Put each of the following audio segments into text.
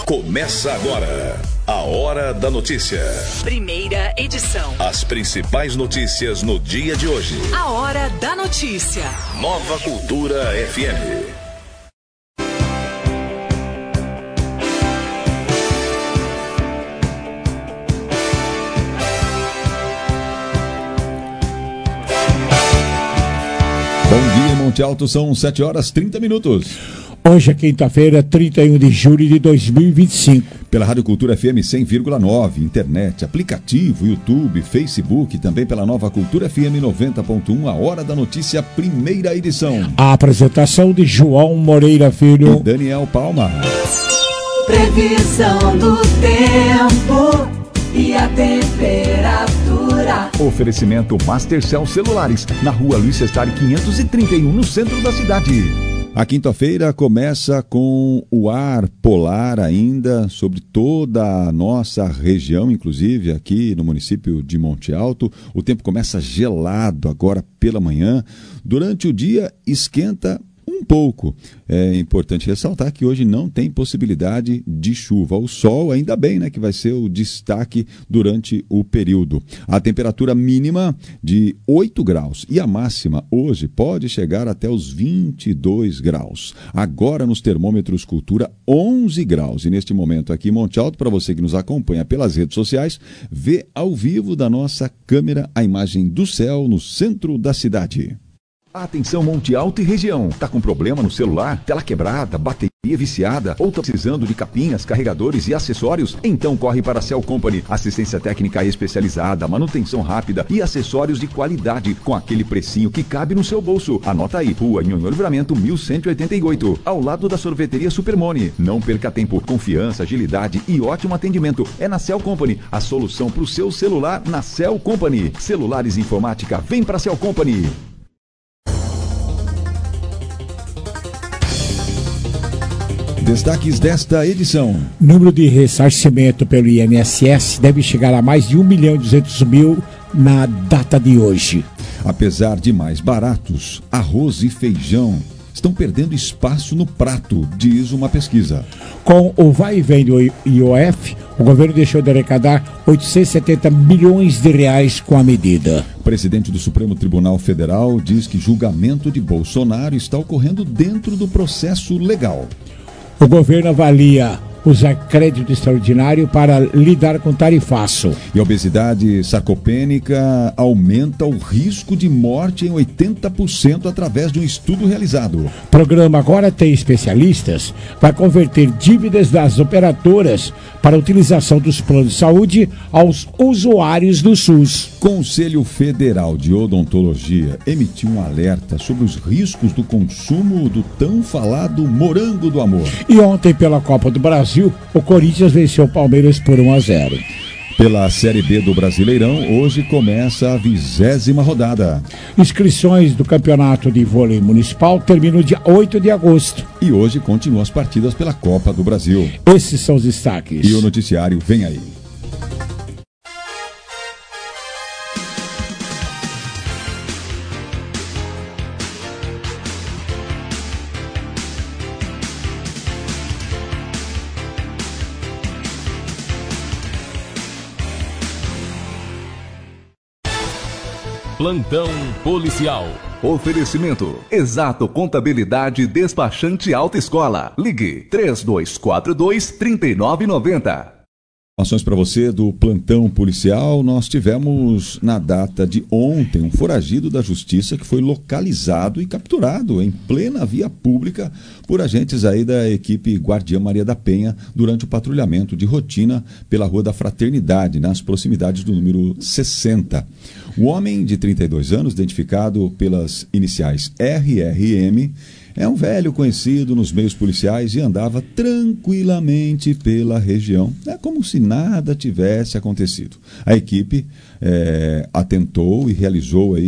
Começa agora a Hora da Notícia. Primeira edição. As principais notícias no dia de hoje. A Hora da Notícia. Nova Cultura FM. Bom dia, Monte Alto, são 7h30. Hoje é quinta-feira, 31 de julho de 2025. Pela Rádio Cultura FM 100,9, internet, aplicativo, YouTube, Facebook, também pela Nova Cultura FM 90.1, a Hora da Notícia, primeira edição. A apresentação de João Moreira Filho e Daniel Palma. Previsão do tempo e a temperatura. Oferecimento Mastercell Celulares, na rua Luiz Sestari 531, no centro da cidade. A quinta-feira começa com o ar polar ainda sobre toda a nossa região, inclusive aqui no município de Monte Alto. O tempo começa gelado agora pela manhã. Durante o dia esquenta um pouco. É importante ressaltar que hoje não tem possibilidade de chuva. O sol, ainda bem, né, que vai ser o destaque durante o período. A temperatura mínima de 8 graus e a máxima hoje pode chegar até os 22 graus. Agora nos termômetros Cultura 11 graus. E neste momento aqui em Monte Alto, para você que nos acompanha pelas redes sociais, vê ao vivo da nossa câmera a imagem do céu no centro da cidade. Atenção Monte Alto e região. Tá com problema no celular? Tela quebrada, bateria viciada? Ou tá precisando de capinhas, carregadores e acessórios? Então corre para a Cell Company. Assistência técnica especializada, manutenção rápida e acessórios de qualidade com aquele precinho que cabe no seu bolso. Anota aí, Rua Nhonhô Livramento 1188, ao lado da sorveteria Supermone. Não perca tempo. Confiança, agilidade e ótimo atendimento. É na Cell Company. A solução para o seu celular na Cell Company. Celulares e informática, vem para a Cell Company. Destaques desta edição. Número de ressarcimento pelo INSS deve chegar a mais de 1.200.000 na data de hoje. Apesar de mais baratos, arroz e feijão estão perdendo espaço no prato, diz uma pesquisa. Com o vai e vem do IOF, o governo deixou de arrecadar 870 milhões de reais com a medida. O presidente do Supremo Tribunal Federal diz que julgamento de Bolsonaro está ocorrendo dentro do processo legal. O governo avalia usar crédito extraordinário para lidar com tarifaço. E a obesidade sarcopênica aumenta o risco de morte em 80% através de um estudo realizado. O programa Agora Tem Especialistas vai converter dívidas das operadoras para a utilização dos planos de saúde aos usuários do SUS. Conselho Federal de Odontologia emitiu um alerta sobre os riscos do consumo do tão falado morango do amor. E ontem, pela Copa do Brasil, o Corinthians venceu o Palmeiras por 1-0. Pela Série B do Brasileirão, hoje começa a 20ª rodada. Inscrições do Campeonato de Vôlei Municipal terminam dia 8 de agosto. E hoje continuam as partidas pela Copa do Brasil. Esses são os destaques. E o noticiário vem aí. Plantão policial. Oferecimento: Exato Contabilidade Despachante Alta Escola. Ligue 3242-3990. Informações para você do plantão policial. Nós tivemos na data de ontem um foragido da justiça que foi localizado e capturado em plena via pública por agentes aí da equipe Guardiã Maria da Penha durante o patrulhamento de rotina pela Rua da Fraternidade, nas proximidades do número 60. O homem de 32 anos, identificado pelas iniciais RRM, é um velho conhecido nos meios policiais e andava tranquilamente pela região. É como se nada tivesse acontecido. A equipe atentou e realizou aí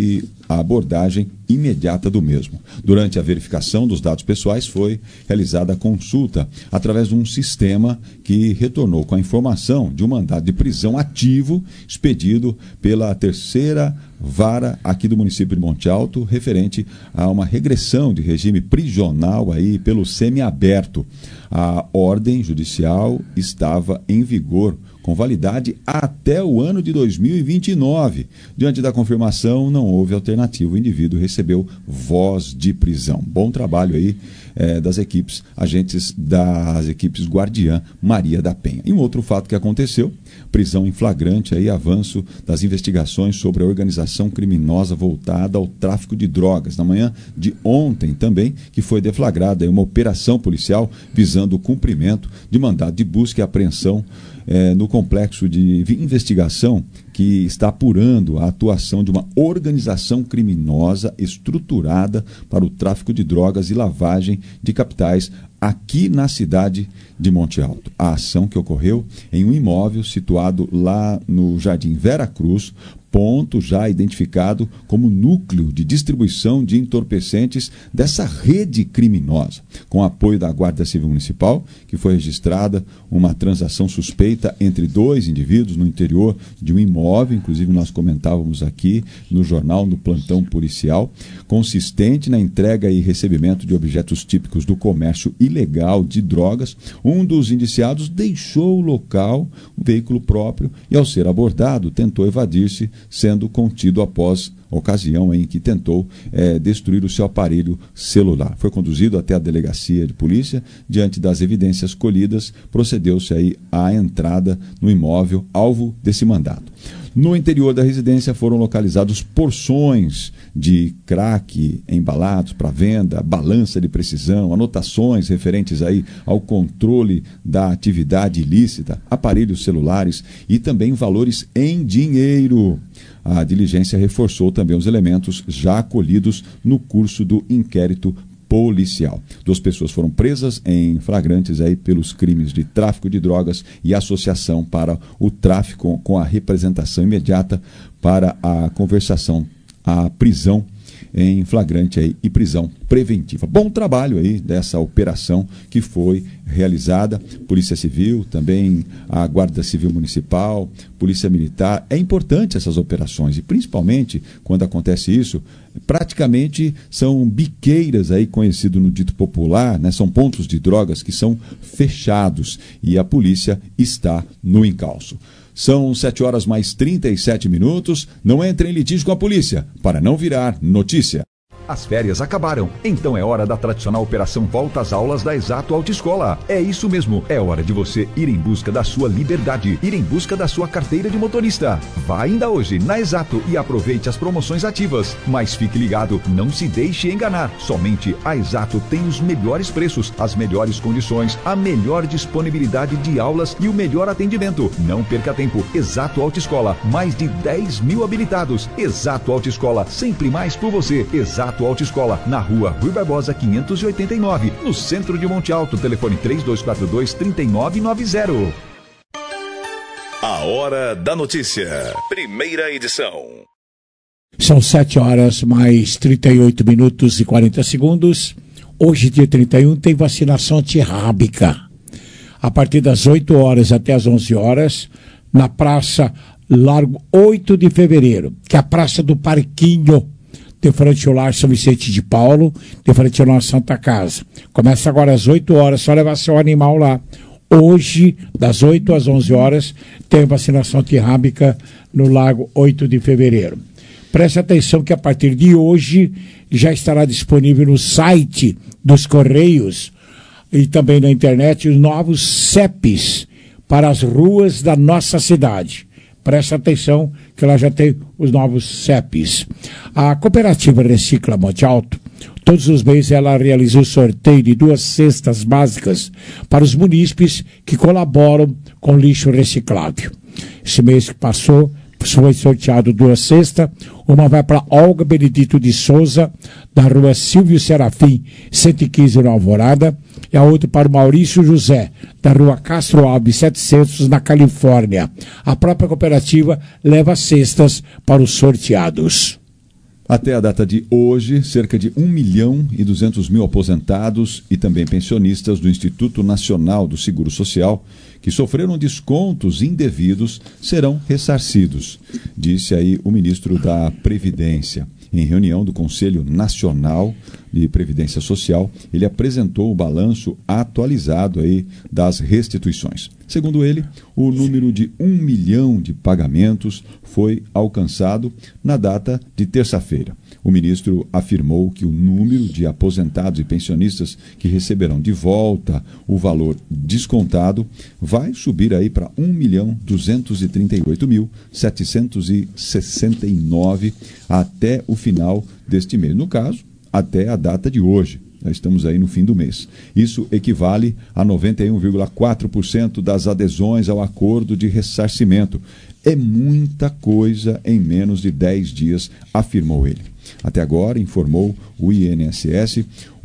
a abordagem imediata do mesmo. Durante a verificação dos dados pessoais foi realizada a consulta através de um sistema que retornou com a informação de um mandado de prisão ativo expedido pela terceira vara aqui do município de Monte Alto, referente a uma regressão de regime prisional aí pelo semiaberto. A ordem judicial estava em vigor com validade até o ano de 2029. Diante da confirmação, não houve alternativa. O indivíduo recebeu voz de prisão. Bom trabalho aí das equipes, agentes das equipes Guardiã Maria da Penha. E um outro fato que aconteceu, prisão em flagrante, aí, avanço das investigações sobre a organização criminosa voltada ao tráfico de drogas. Na manhã de ontem também, que foi deflagrada aí uma operação policial visando o cumprimento de mandado de busca e apreensão no complexo de investigação que está apurando a atuação de uma organização criminosa estruturada para o tráfico de drogas e lavagem de capitais aqui na cidade de Monte Alto. A ação que ocorreu em um imóvel situado lá no Jardim Vera Cruz, ponto já identificado como núcleo de distribuição de entorpecentes dessa rede criminosa. Com apoio da Guarda Civil Municipal, que foi registrada uma transação suspeita entre dois indivíduos no interior de um imóvel, inclusive nós comentávamos aqui no jornal, no plantão policial, consistente na entrega e recebimento de objetos típicos do comércio ilegal de drogas. Um dos indiciados deixou o local, um veículo próprio, e ao ser abordado tentou evadir-se, sendo contido após ocasião em que tentou destruir o seu aparelho celular. Foi conduzido até a delegacia de polícia. Diante das evidências colhidas, procedeu-se aí à entrada no imóvel alvo desse mandado. No interior da residência foram localizados porções de crack embalados para venda, balança de precisão, anotações referentes aí ao controle da atividade ilícita, aparelhos celulares e também valores em dinheiro. A diligência reforçou também os elementos já acolhidos no curso do inquérito policial. 2 pessoas foram presas em flagrantes aí pelos crimes de tráfico de drogas e associação para o tráfico, com a representação imediata para a conversação, a prisão em flagrante aí e prisão preventiva. Bom trabalho aí dessa operação que foi realizada, Polícia Civil, também a Guarda Civil Municipal, Polícia Militar. É importante essas operações e principalmente quando acontece isso, praticamente são biqueiras aí, conhecido no dito popular, né? São pontos de drogas que são fechados e a polícia está no encalço. São 7h mais 37. Não entre em litígio com a polícia, para não virar notícia. As férias acabaram, então é hora da tradicional operação Volta às Aulas da Exato Autoescola. É isso mesmo, é hora de você ir em busca da sua liberdade, ir em busca da sua carteira de motorista. Vá ainda hoje na Exato e aproveite as promoções ativas. Mas fique ligado, não se deixe enganar. Somente a Exato tem os melhores preços, as melhores condições, a melhor disponibilidade de aulas e o melhor atendimento. Não perca tempo, Exato Autoescola, mais de 10 mil habilitados. Exato Autoescola, sempre mais por você. Exato Autoescola, na rua Rui Barbosa 589, no centro de Monte Alto, telefone 3242-3990. A Hora da Notícia, primeira edição. São 7h mais 38 minutos e 40 segundos. Hoje, dia 31, tem vacinação antirrábica. A partir das 8 horas até as 11 horas, na Praça Largo 8 de Fevereiro, que é a Praça do Parquinho, de frente ao Lar São Vicente de Paulo, de frente ao Nossa Santa Casa. Começa agora às 8 horas, só levar seu animal lá. Hoje, das 8 às 11 horas, tem vacinação antirrábica no Largo 8 de Fevereiro. Preste atenção que a partir de hoje já estará disponível no site dos Correios e também na internet os novos CEPs para as ruas da nossa cidade. Presta atenção que lá já tem os novos CEPs. A cooperativa Recicla Monte Alto, todos os meses ela realiza o sorteio de 2 cestas básicas para os munícipes que colaboram com lixo reciclável. Esse mês que passou, foi sorteado 2 cestas. Uma vai para Olga Benedito de Souza, da rua Silvio Serafim, 115, na Alvorada, e a outra para o Maurício José, da rua Castro Alves, 700, na Califórnia. A própria cooperativa leva cestas para os sorteados. Até a data de hoje, cerca de 1.200.000 aposentados e também pensionistas do Instituto Nacional do Seguro Social que sofreram descontos indevidos serão ressarcidos, disse aí o ministro da Previdência. Em reunião do Conselho Nacional de Previdência Social, ele apresentou o balanço atualizado aí das restituições. Segundo ele, o número de 1 milhão de pagamentos foi alcançado na data de terça-feira. O ministro afirmou que o número de aposentados e pensionistas que receberão de volta o valor descontado vai subir aí para 1.238.769 até o final deste mês. No caso, até a data de hoje. Já estamos aí no fim do mês. Isso equivale a 91,4% das adesões ao acordo de ressarcimento. É muita coisa em menos de 10 dias, afirmou ele. Até agora, informou o INSS,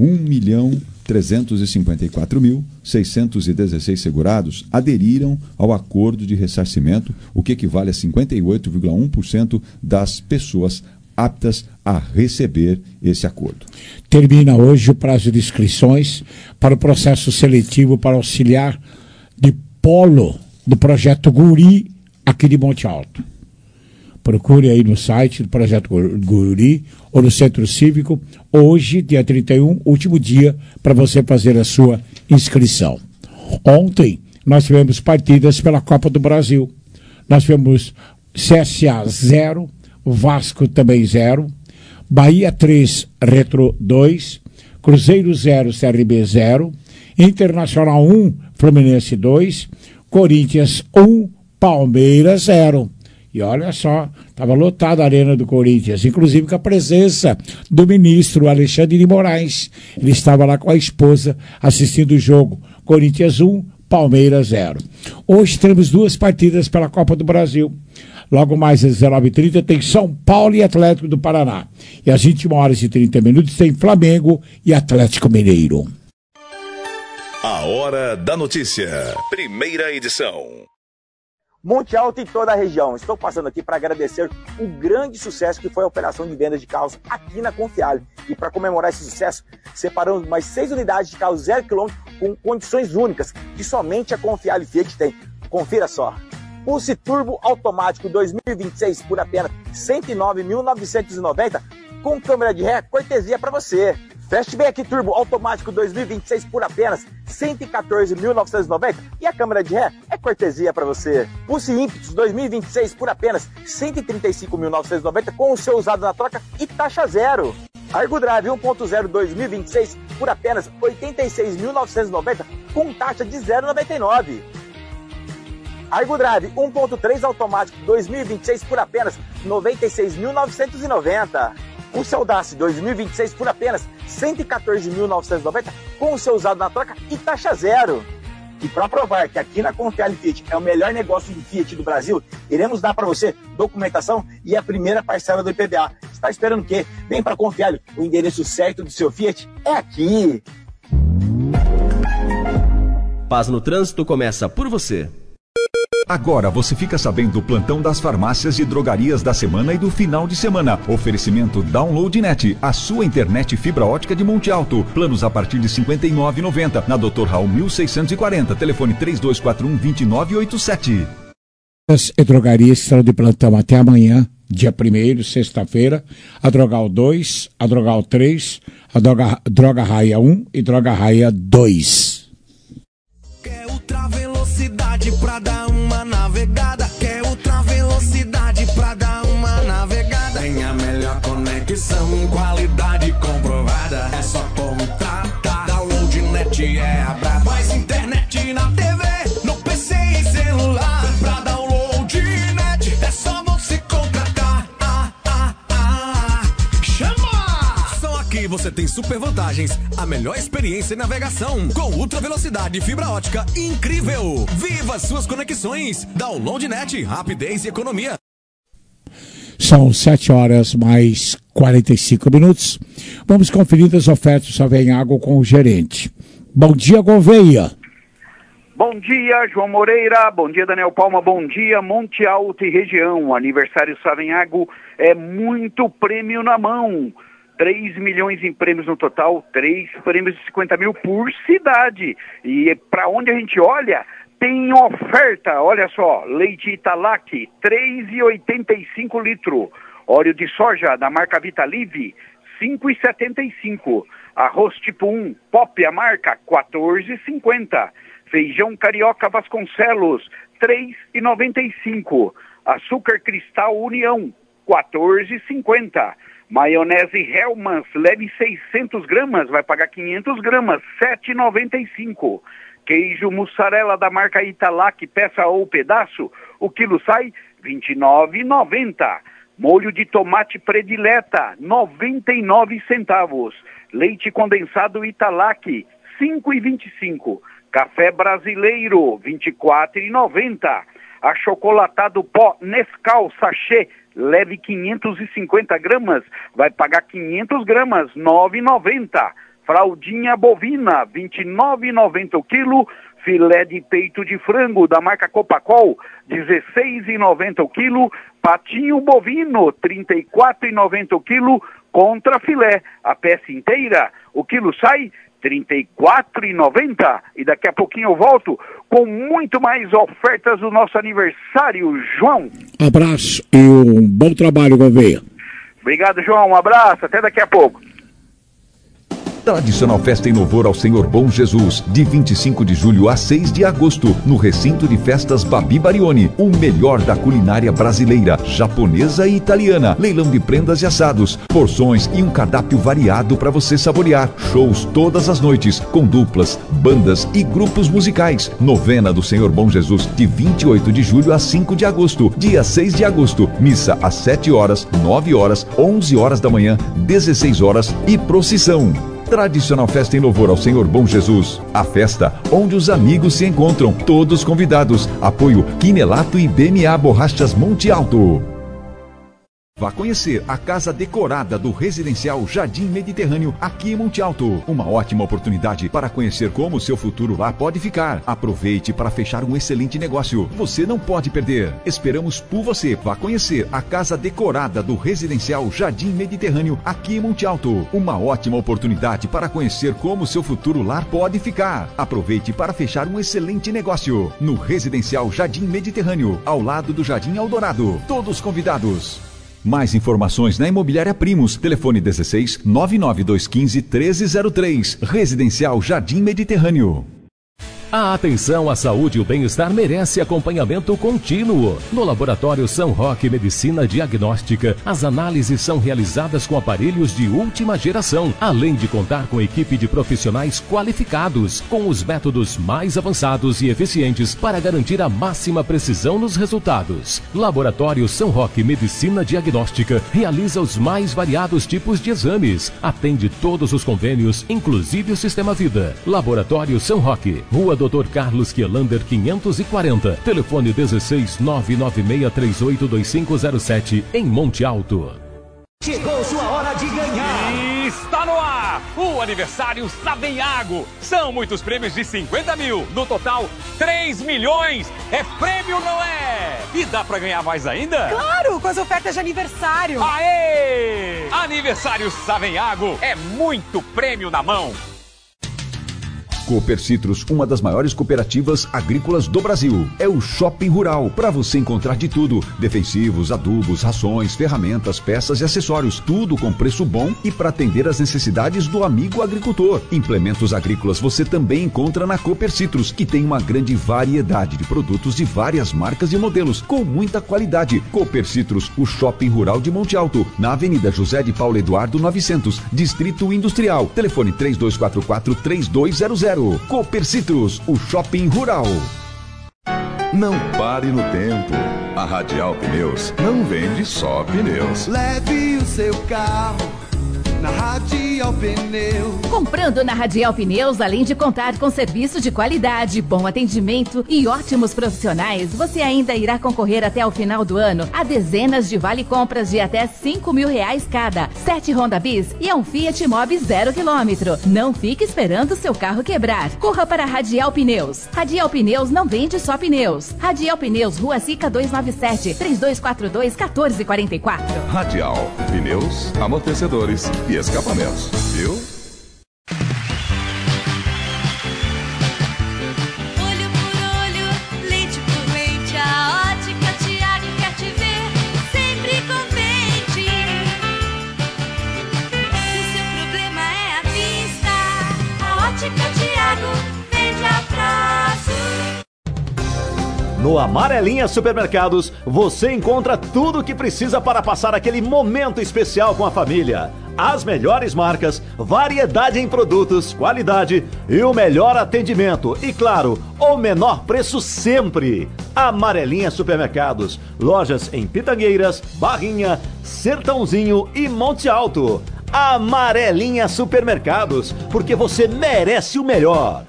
1.354.616 segurados aderiram ao acordo de ressarcimento, o que equivale a 58,1% das pessoas aptas a receber esse acordo. Termina hoje o prazo de inscrições para o processo seletivo para auxiliar de polo do projeto Guri aqui de Monte Alto. Procure aí no site do projeto Guri ou no Centro Cívico. Hoje, dia 31, último dia para você fazer a sua inscrição. Ontem, nós tivemos partidas pela Copa do Brasil. Nós tivemos CSA 0, Vasco também 0, Bahia 3, Retro 2, Cruzeiro 0, CRB 0, Internacional 1, Fluminense 2, Corinthians 1, Palmeiras 0. E olha só, estava lotada a Arena do Corinthians, inclusive com a presença do ministro Alexandre de Moraes. Ele estava lá com a esposa assistindo o jogo. Corinthians 1, Palmeiras 0. Hoje temos 2 partidas pela Copa do Brasil. Logo mais às 19h30 tem São Paulo e Atlético do Paraná. E às 21h30 tem Flamengo e Atlético Mineiro. A Hora da Notícia. Primeira edição. Monte Alto e toda a região. Estou passando aqui para agradecer o grande sucesso que foi a operação de venda de carros aqui na Confiale. E para comemorar esse sucesso, separamos mais 6 unidades de carros 0 km com condições únicas que somente a Confiale Fiat tem. Confira só. Pulse Turbo automático 2026 por apenas R$ 109.990 com câmera de ré, cortesia para você. Fastback Turbo automático 2026 por apenas R$ 114.990 e a câmera de ré é cortesia para você. Pulse Impetus 2026 por apenas R$ 135.990 com o seu usado na troca e taxa zero. Argo Drive 1.0 2026 por apenas R$ 86.990 com taxa de 0,99. Argo Drive 1.3 automático 2026 por apenas R$ 96.990. O seu Dacia 2026 por apenas R$ 114.990 com o seu usado na troca e taxa zero. E para provar que aqui na Confiale Fiat é o melhor negócio de Fiat do Brasil, iremos dar para você documentação e a primeira parcela do IPVA. Está esperando o quê? Vem para Confiale, o endereço certo do seu Fiat é aqui. Paz no Trânsito começa por você. Agora você fica sabendo do plantão das farmácias e drogarias da semana e do final de semana. Oferecimento DownloadNet, a sua internet fibra ótica de Monte Alto. Planos a partir de R$ 59,90. Na Dr. Raul 1640, telefone 3241-2987. As drogarias estarão de plantão até amanhã, dia 1º, sexta-feira. A Drogal 2, a Drogal 3, a Droga Raia 1 e Droga Raia 2. Quer ultra velocidade pra dar uma navegada? Quer ultra velocidade pra dar uma navegada? Tem a melhor conexão, qualidade comprovada. É só contratar. DownloadNet é a braba. Mais internet na TV, no PC e celular. Pra DownloadNet é só você contratar. Chama! Só aqui você tem super vantagens. A melhor experiência em navegação com ultra velocidade e fibra ótica incrível. Viva suas conexões. DownloadNet, rapidez e economia. São 7h mais 45 minutos. Vamos conferir as ofertas só vem água com o gerente. Bom dia, Gouveia. Bom dia, João Moreira, bom dia, Daniel Palma, bom dia, Monte Alto e região. Aniversário Savenhago é muito prêmio na mão. 3 milhões em prêmios no total, 3 prêmios de 50 mil por cidade. E para onde a gente olha, tem oferta. Olha só, leite Italac, 3,85 litro. Óleo de soja da marca Vitalive, 5,75. Arroz tipo 1, Pop a marca, 14,50. Feijão Carioca Vasconcelos, 3,95. Açúcar Cristal União, 14,50. Maionese Hellmann's, leve 600 gramas, vai pagar 500 gramas, 7,95. Queijo mussarela da marca Italac, peça ou pedaço, o quilo sai R$ 29,90. Molho de tomate predileta, 99 centavos. Leite condensado Italac, 5,25. Café brasileiro, R$ 24,90. Achocolatado pó Nescau sachê, leve 550 gramas, vai pagar 500 gramas, R$ 9,90. Fraldinha bovina, R$ 29,90 o quilo. Filé de peito de frango da marca Copacol, R$ 16,90 o quilo. Patinho bovino, R$ 34,90 o quilo. Contra filé, a peça inteira, o quilo sai R$ 34,90. E daqui a pouquinho eu volto com muito mais ofertas do nosso aniversário, João. Abraço e um bom trabalho, Gouveia. Obrigado, João. Um abraço. Até daqui a pouco. Tradicional festa em louvor ao Senhor Bom Jesus, de 25 de julho a 6 de agosto, no recinto de festas Babi Barioni, o melhor da culinária brasileira, japonesa e italiana, leilão de prendas e assados, porções e um cardápio variado para você saborear, shows todas as noites, com duplas, bandas e grupos musicais, novena do Senhor Bom Jesus, de 28 de julho a 5 de agosto, dia 6 de agosto, missa às 7 horas, 9 horas, 11 horas da manhã, 16 horas e procissão. Tradicional festa em louvor ao Senhor Bom Jesus. A festa onde os amigos se encontram, todos convidados. Apoio Quinelato e BMA Borrachas Monte Alto. Vá conhecer a casa decorada do residencial Jardim Mediterrâneo aqui em Monte Alto. Uma ótima oportunidade para conhecer como o seu futuro lá pode ficar. Aproveite para fechar um excelente negócio. Você não pode perder. Esperamos por você. Vá conhecer a casa decorada do residencial Jardim Mediterrâneo aqui em Monte Alto. Uma ótima oportunidade para conhecer como o seu futuro lar pode ficar. Aproveite para fechar um excelente negócio. No residencial Jardim Mediterrâneo, ao lado do Jardim Eldorado. Todos convidados. Mais informações na Imobiliária Primos. Telefone 16 99215 1303. Residencial Jardim Mediterrâneo. A atenção à saúde e o bem-estar merece acompanhamento contínuo. No Laboratório São Roque Medicina Diagnóstica, as análises são realizadas com aparelhos de última geração, além de contar com equipe de profissionais qualificados, com os métodos mais avançados e eficientes para garantir a máxima precisão nos resultados. Laboratório São Roque Medicina Diagnóstica realiza os mais variados tipos de exames, atende todos os convênios, inclusive o Sistema Vida. Laboratório São Roque, Rua Dr. Carlos Kielander 540, telefone 16 996382507, em Monte Alto. Chegou sua hora de ganhar! Está no ar o aniversário Savenhago. São muitos prêmios de 50 mil. No total, 3 milhões. É prêmio, não é? E dá pra ganhar mais ainda? Claro, com as ofertas de aniversário. Aê! Aniversário Savenhago é muito prêmio na mão. Cooper Citrus, uma das maiores cooperativas agrícolas do Brasil. É o Shopping Rural, para você encontrar de tudo: defensivos, adubos, rações, ferramentas, peças e acessórios, tudo com preço bom e para atender às necessidades do amigo agricultor. Implementos agrícolas você também encontra na Cooper Citrus, que tem uma grande variedade de produtos de várias marcas e modelos, com muita qualidade. Cooper Citrus, o Shopping Rural de Monte Alto, na Avenida José de Paulo Eduardo 900, Distrito Industrial. Telefone 3244-3200. Cooper Citrus, o Shopping Rural. Não pare no tempo. A Radial Pneus não vende só pneus. Leve o seu carro na Radial Pneus. Comprando na Radial Pneus, além de contar com serviço de qualidade, bom atendimento e ótimos profissionais, você ainda irá concorrer até o final do ano a dezenas de vale-compras de até R$5.000 cada, 7 Honda Bis e um Fiat Mobi 0 km. Não fique esperando seu carro quebrar. Corra para a Radial Pneus. Radial Pneus não vende só pneus. Radial Pneus, Rua Sica 297, 3242-1444. Radial, pneus, amortecedores e escapamentos, viu? Olho por olho, leite por leite, a Ótica Tiago quer te ver sempre contente. O seu problema é a vista, a Ótica Tiago vende a prazo. No Amarelinha Supermercados, você encontra tudo o que precisa para passar aquele momento especial com a família. As melhores marcas, variedade em produtos, qualidade e o melhor atendimento. E claro, o menor preço sempre. Amarelinha Supermercados, lojas em Pitangueiras, Barrinha, Sertãozinho e Monte Alto. Amarelinha Supermercados, porque você merece o melhor.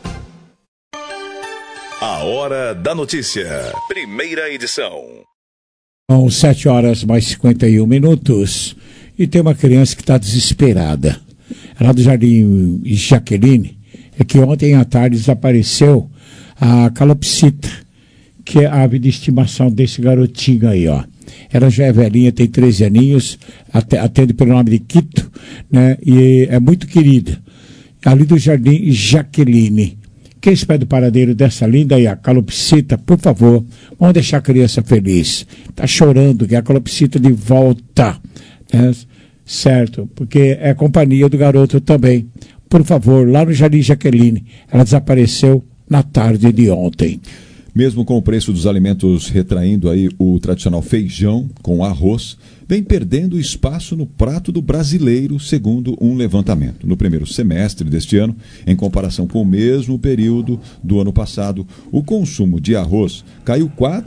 A Hora da Notícia, primeira edição. São 7h mais 51. E tem uma criança que está desesperada. Lá do Jardim Jaqueline, é que ontem à tarde desapareceu a calopsita, que é a ave de estimação desse garotinho aí, ó. Ela já é velhinha, tem 13 aninhos, atende pelo nome de Quito, né? E é muito querida. Ali do Jardim Jaqueline. Quem pede o paradeiro dessa linda aí, a calopsita, por favor, vamos deixar a criança feliz. Tá chorando, que é a calopsita de volta, né? Certo, porque é companhia do garoto também. Por favor, lá no Jardim Jaqueline, ela desapareceu na tarde de ontem. Mesmo com o preço dos alimentos retraindo aí o tradicional feijão com arroz, vem perdendo espaço no prato do brasileiro, segundo um levantamento. No primeiro semestre deste ano, em comparação com o mesmo período do ano passado, o consumo de arroz caiu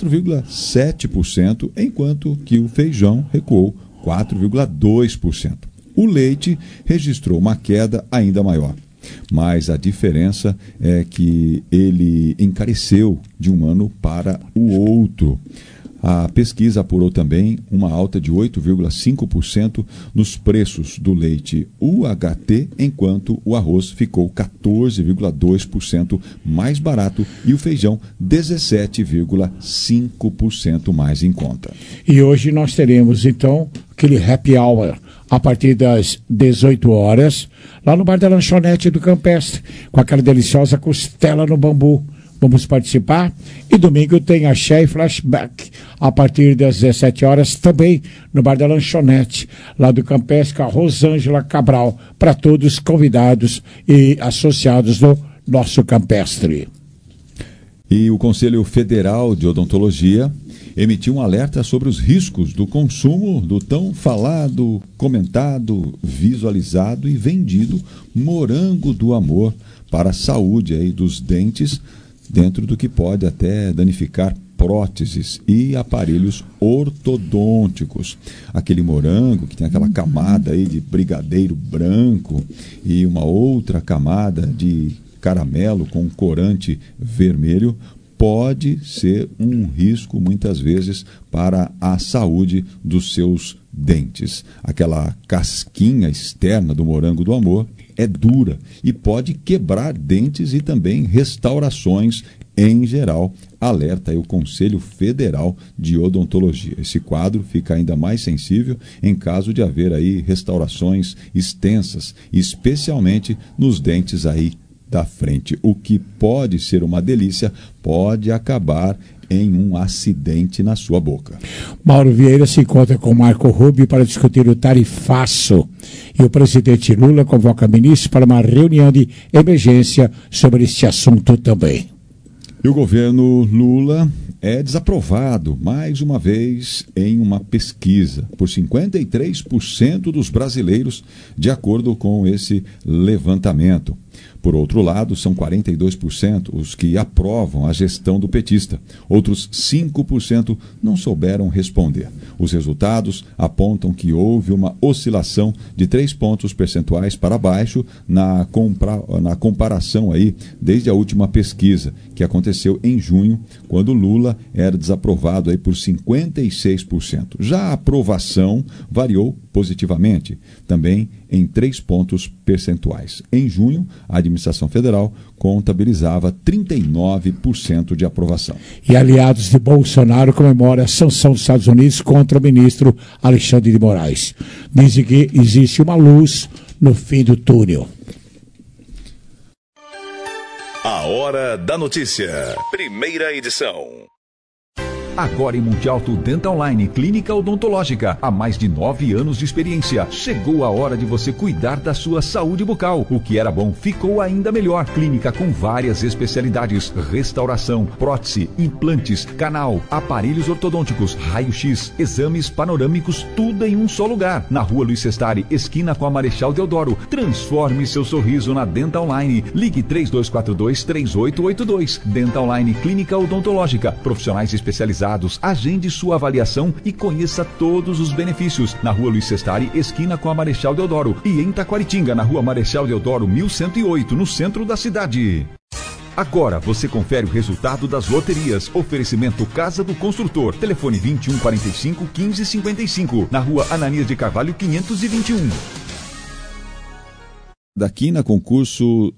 4,7%, enquanto que o feijão recuou 4,2%. O leite registrou uma queda ainda maior. Mas a diferença é que ele encareceu de um ano para o outro. A pesquisa apurou também uma alta de 8,5% nos preços do leite UHT, enquanto o arroz ficou 14,2% mais barato e o feijão 17,5% mais em conta. E hoje nós teremos, então, aquele happy hour a partir das 18 horas, lá no bar da Lanchonete do Campestre, com aquela deliciosa costela no bambu. Vamos participar. E domingo tem axé e flashback a partir das 17 horas, também no bar da Lanchonete, lá do Campestre, com a Rosângela Cabral, para todos convidados e associados do nosso Campestre. E o Conselho Federal de Odontologia emitiu um alerta sobre os riscos do consumo do tão falado, comentado, visualizado e vendido morango do amor para a saúde aí dos dentes, dentro do que pode até danificar próteses e aparelhos ortodônticos. Aquele morango que tem aquela camada aí de brigadeiro branco e uma outra camada de caramelo com corante vermelho pode ser um risco, muitas vezes, para a saúde dos seus dentes. Aquela casquinha externa do morango do amor é dura e pode quebrar dentes e também restaurações em geral, alerta aí o Conselho Federal de Odontologia. Esse quadro fica ainda mais sensível em caso de haver aí restaurações extensas, especialmente nos dentes aí da frente. O que pode ser uma delícia pode acabar em um acidente na sua boca. Mauro Vieira se encontra com Marco Rubio para discutir o tarifaço. E o presidente Lula convoca ministros para uma reunião de emergência sobre este assunto também. E o governo Lula é desaprovado, mais uma vez, em uma pesquisa, por 53% dos brasileiros, de acordo com esse levantamento. Por outro lado, são 42% os que aprovam a gestão do petista. Outros 5% não souberam responder. Os resultados apontam que houve uma oscilação de 3 pontos percentuais para baixo na comparação aí desde a última pesquisa, que aconteceu em junho, quando Lula era desaprovado aí por 56%. Já a aprovação variou positivamente, também em 3 pontos percentuais. Em junho, a administração federal contabilizava 39% de aprovação. E aliados de Bolsonaro comemoram a sanção dos Estados Unidos contra o ministro Alexandre de Moraes. Dizem que existe uma luz no fim do túnel. A Hora da Notícia. Primeira edição. Agora em Monte Alto Dental Line, clínica odontológica. Há mais de 9 anos de experiência. Chegou a hora de você cuidar da sua saúde bucal. O que era bom ficou ainda melhor. Clínica com várias especialidades: restauração, prótese, implantes, canal, aparelhos ortodônticos, raio-x, exames panorâmicos, tudo em um só lugar. Na Rua Luiz Sestari, esquina com a Marechal Deodoro. Transforme seu sorriso na Dental Line. Ligue 3242-3882. Dental Line, clínica odontológica. Profissionais especializados. Agende sua avaliação e conheça todos os benefícios. Na Rua Luiz Sestari, esquina com a Marechal Deodoro. E em Taquaritinga, na Rua Marechal Deodoro, 1108, no centro da cidade. Agora você confere o resultado das loterias. Oferecimento Casa do Construtor. Telefone 2145-1555. Na Rua Ananias de Carvalho, 521. Daqui na concurso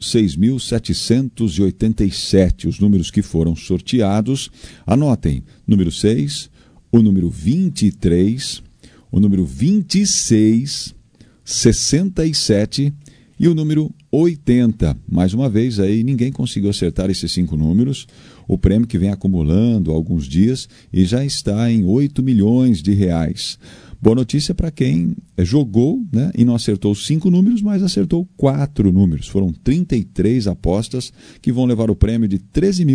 6.787, os números que foram sorteados, anotem: número 6, o número 23, o número 26, 67 e o número 80. Mais uma vez, aí ninguém conseguiu acertar esses 5 números. O prêmio que vem acumulando há alguns dias e já está em 8 milhões de reais. Boa notícia para quem jogou, né, e não acertou 5 números, mas acertou 4 números. Foram 33 apostas que vão levar o prêmio de R$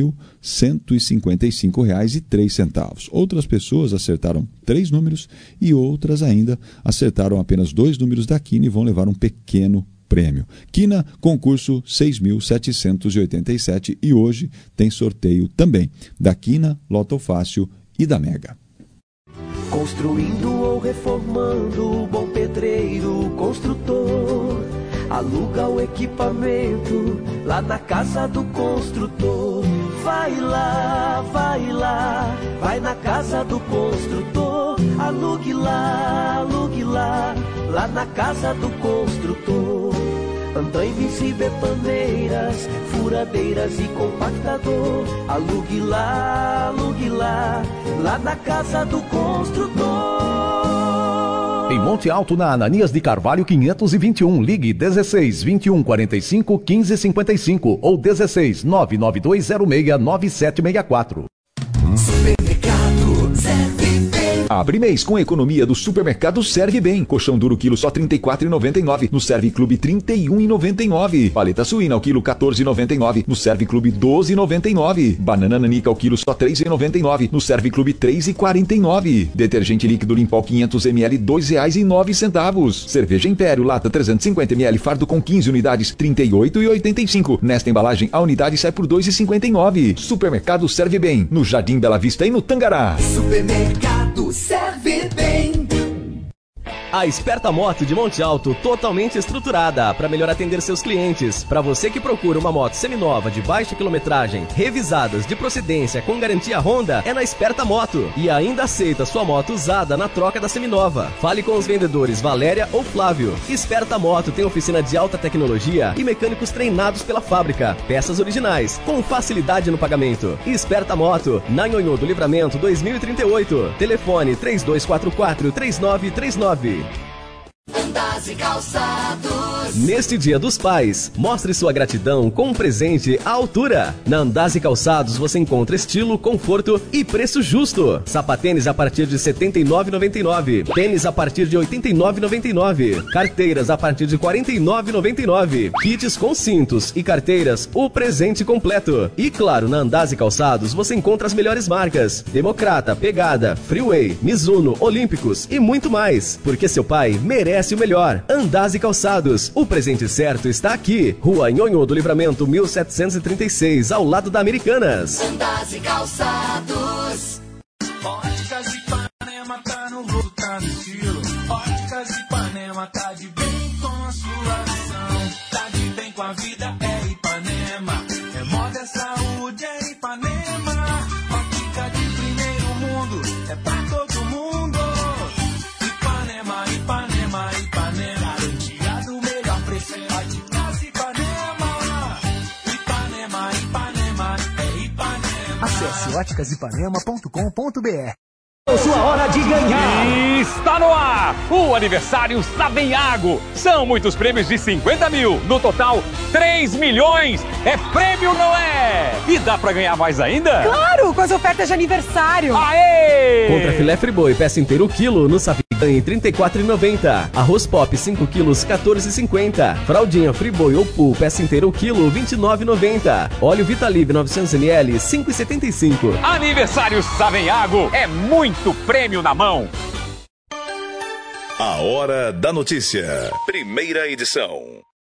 13.155,03. Outras pessoas acertaram 3 números e outras ainda acertaram apenas 2 números da Quina e vão levar um pequeno prêmio. Quina, concurso 6.787, e hoje tem sorteio também da Quina, Loto Fácil e da Mega. Construindo ou reformando, bom pedreiro, construtor, aluga o equipamento lá na casa do construtor. Vai lá, vai na casa do construtor, alugue lá, lá na casa do construtor. Andaimes e betoneiras, furadeiras e compactador, alugue lá, lá na casa do construtor. Em Monte Alto, na Ananias de Carvalho 521, ligue 16 21 45 15 55 ou 16 99206 9764. Supermercado Serve Bem. Abre mês com a economia do Supermercado Serve Bem. Colchão duro quilo só R$ 34,99. No Serve Clube R$ 31,99. Paleta suína ao quilo R$ 14,99. No Serve Clube R$ 12,99. Banana nanica ao quilo só R$ 3,99. No Serve Clube R$ 3,49. Detergente líquido Limpol 500 ml R$ 2,09. Cerveja Império lata 350 ml fardo com 15 unidades R$ 38,85. Nesta embalagem a unidade sai por R$ 2,59. Supermercado Serve Bem, no Jardim Bela Vista e no Tangará. Supermercado Serve Bem. A Esperta Moto de Monte Alto, totalmente estruturada para melhor atender seus clientes. Para você que procura uma moto seminova de baixa quilometragem, revisadas de procedência com garantia Honda, é na Esperta Moto. E ainda aceita sua moto usada na troca da seminova. Fale com os vendedores Valéria ou Flávio. Esperta Moto tem oficina de alta tecnologia e mecânicos treinados pela fábrica. Peças originais, com facilidade no pagamento. Esperta Moto, na Nhonhô do Livramento 2038. Telefone 3244-3939. Andas e Calçados. Neste Dia dos Pais, mostre sua gratidão com um presente à altura. Na Andas e Calçados você encontra estilo, conforto e preço justo. Sapatênis a partir de R$ 79,99. Tênis a partir de R$ 89,99. Carteiras a partir de R$ 49,99. Kits com cintos e carteiras, o presente completo. E claro, na Andas e Calçados você encontra as melhores marcas: Democrata, Pegada, Freeway, Mizuno, Olímpicos e muito mais. Porque seu pai merece o melhor. Andas e Calçados, o O presente certo está aqui. Rua Nhonhô do Livramento, 1736, ao lado da Americanas. Santas e Calçados. Óticas Ipanema tá no look, tá no estilo. Óticas Ipanema tá de bem com a sua visão. Tá de bem com a vida, é Ipanema. É moda, é saúde, é Ipanema. Ótica de primeiro mundo, é pra todo mundo. Ipanema, Ipanema, Ipanema. Garantia do melhor preço, Óticas Ipanema. Ipanema, Ipanema, é Ipanema. Acesse óticasipanema.com.br. Sua hora de ganhar! Está no ar o aniversário Savenhago. São muitos prêmios de 50 mil. No total, 3 milhões. É prêmio, não é? E dá pra ganhar mais ainda? Claro, com as ofertas de aniversário. Aê! Contra filé friboi, peça inteira o quilo no Savenhago em R$ 34,90. Arroz pop 5 quilos, R$ 14,50. Fraldinha friboi ou pool, peça inteira o quilo, R$ 29,90. Óleo Vitalive 900 ml, R$ 5,75. Aniversário Savenhago é muito prêmio na mão. A Hora da Notícia. Primeira edição.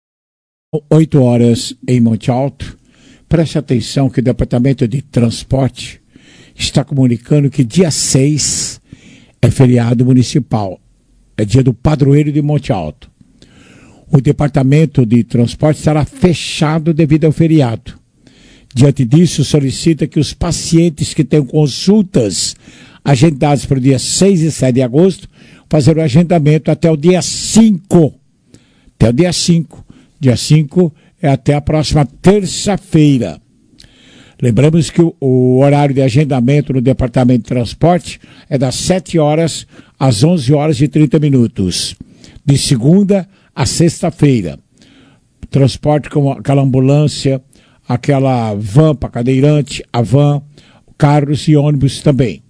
8 horas em Monte Alto. Preste atenção que o Departamento de Transporte está comunicando que dia 6 é feriado municipal. É dia do padroeiro de Monte Alto. O Departamento de Transporte estará fechado devido ao feriado. Diante disso, solicita que os pacientes que tenham consultas agendadas para o dia 6 e 7 de agosto, fazer o agendamento até o dia 5. Até o dia 5. Dia 5 é até a próxima terça-feira. Lembramos que o horário de agendamento no Departamento de Transporte é das 7 horas às 11 horas e 30 minutos. De segunda a sexta-feira. Transporte como aquela ambulância, aquela van para cadeirante, a van, carros e ônibus também.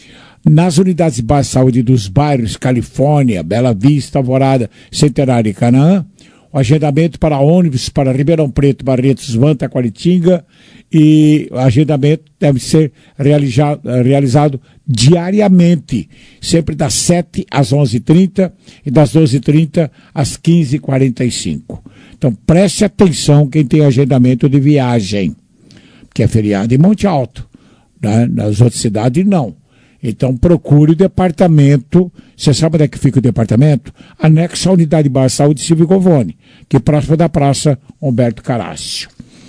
Nas unidades básicas de saúde dos bairros Califórnia, Bela Vista, Alvorada, Centenário e Canaã, o agendamento para ônibus para Ribeirão Preto, Barretos, Van, Taquaritinga, e o agendamento deve ser realizado diariamente, sempre das 7 às 11h30 e das 12h30 às 15h45. Então preste atenção quem tem agendamento de viagem, que é feriado em Monte Alto, né? Nas outras cidades não. Então procure o departamento. Você sabe onde é que fica o departamento? Anexo à unidade de saúde Silvio Govone, que é próximo da Praça Humberto Carácio.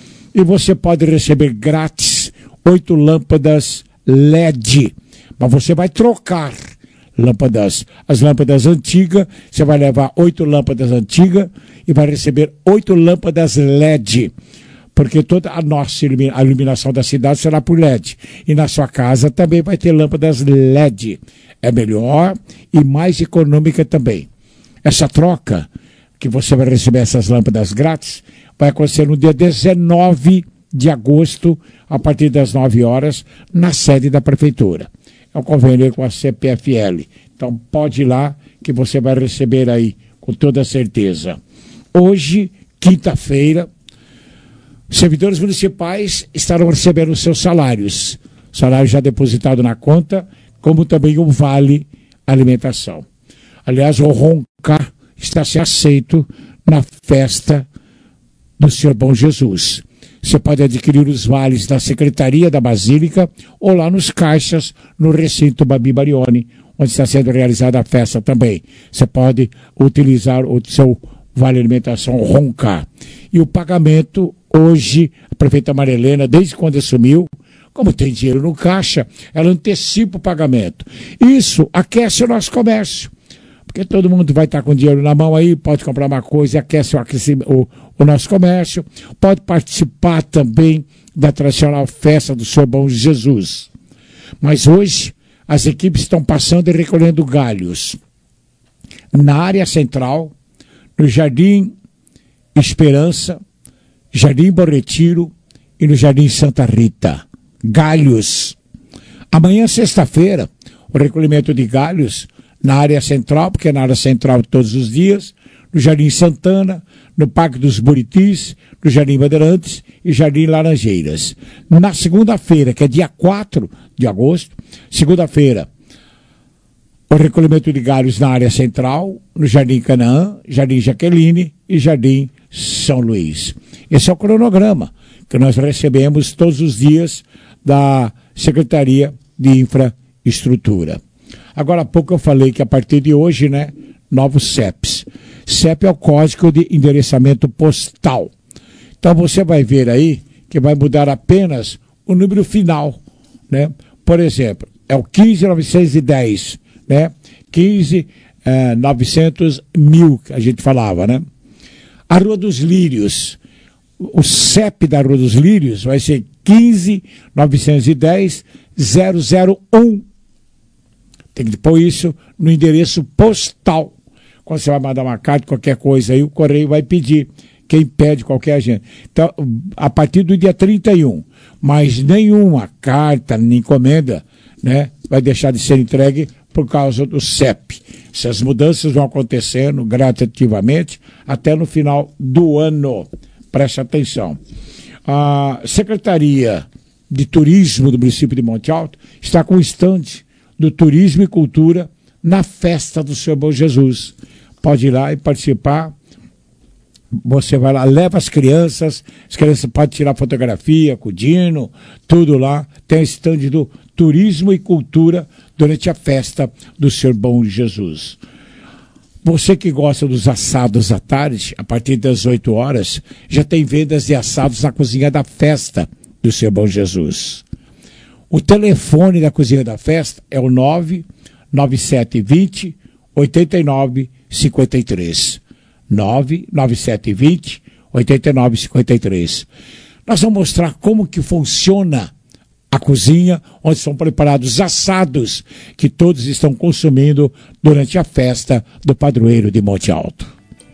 E você pode receber grátis 8 lâmpadas LED. Mas você vai trocar lâmpadas. As lâmpadas antigas, você vai levar 8 lâmpadas antigas e vai receber 8 lâmpadas LED. Porque toda a nossa iluminação da cidade será por LED. E na sua casa também vai ter lâmpadas LED. É melhor e mais econômica também. Essa troca, que você vai receber essas lâmpadas grátis, vai acontecer no dia 19 de agosto, a partir das 9 horas, na sede da Prefeitura. É um convênio com a CPFL. Então pode ir lá que você vai receber aí, com toda certeza. Hoje, quinta-feira, servidores municipais estarão recebendo seus salários. Salário já depositado na conta, como também o Vale Alimentação. Aliás, o Roncar está sendo aceito na festa do Senhor Bom Jesus. Você pode adquirir os vales da Secretaria da Basílica ou lá nos caixas, no recinto Babi Barioni, onde está sendo realizada a festa também. Você pode utilizar o seu Vale Alimentação Roncar. E o pagamento, hoje, a prefeita Maria Helena, desde quando assumiu, como tem dinheiro no caixa, ela antecipa o pagamento. Isso aquece o nosso comércio. Porque todo mundo vai estar com dinheiro na mão aí, pode comprar uma coisa e aquece o nosso comércio. Pode participar também da tradicional festa do Senhor Bom Jesus. Mas hoje, as equipes estão passando e recolhendo galhos. Na área central, no Jardim Esperança, Jardim Bom Retiro e no Jardim Santa Rita. Galhos. Amanhã, sexta-feira, o recolhimento de galhos na área central, porque é na área central todos os dias, no Jardim Santana, no Parque dos Buritis, no Jardim Bandeirantes e Jardim Laranjeiras. Na segunda-feira, que é dia 4 de agosto, segunda-feira, O recolhimento de galhos na área central, no Jardim Canaã, Jardim Jaqueline e Jardim São Luís. Esse é o cronograma que nós recebemos todos os dias da Secretaria de Infraestrutura. Agora há pouco eu falei que a partir de hoje, né, novos CEPs. CEP é o Código de Endereçamento Postal. Então você vai ver aí que vai mudar apenas o número final, né? Por exemplo, é o 15.910, né? 15.900.000 que a gente falava, né? A Rua dos Lírios, o CEP da Rua dos Lírios vai ser 15.910.001. Tem que pôr isso no endereço postal. Quando você vai mandar uma carta, qualquer coisa aí, o correio vai pedir. Quem pede qualquer agente. Então, a partir do dia 31, mas nenhuma carta, nem encomenda, né, vai deixar de ser entregue por causa do CEP. Essas mudanças vão acontecendo gradativamente até no final do ano. Preste atenção. A Secretaria de Turismo do município de Monte Alto está com o estande do Turismo e Cultura na festa do Senhor Bom Jesus. Pode ir lá e participar. Você vai lá, leva as crianças podem tirar fotografia com o Dino, tudo lá. Tem o estande do Turismo e Cultura durante a festa do Senhor Bom Jesus. Você que gosta dos assados à tarde, a partir das 8 horas, já tem vendas de assados na cozinha da festa do Senhor Bom Jesus. O telefone da cozinha da festa é o 99720 8953. 99720 8953. Nós vamos mostrar como que funciona a cozinha, onde são preparados assados que todos estão consumindo durante a festa do padroeiro de Monte Alto.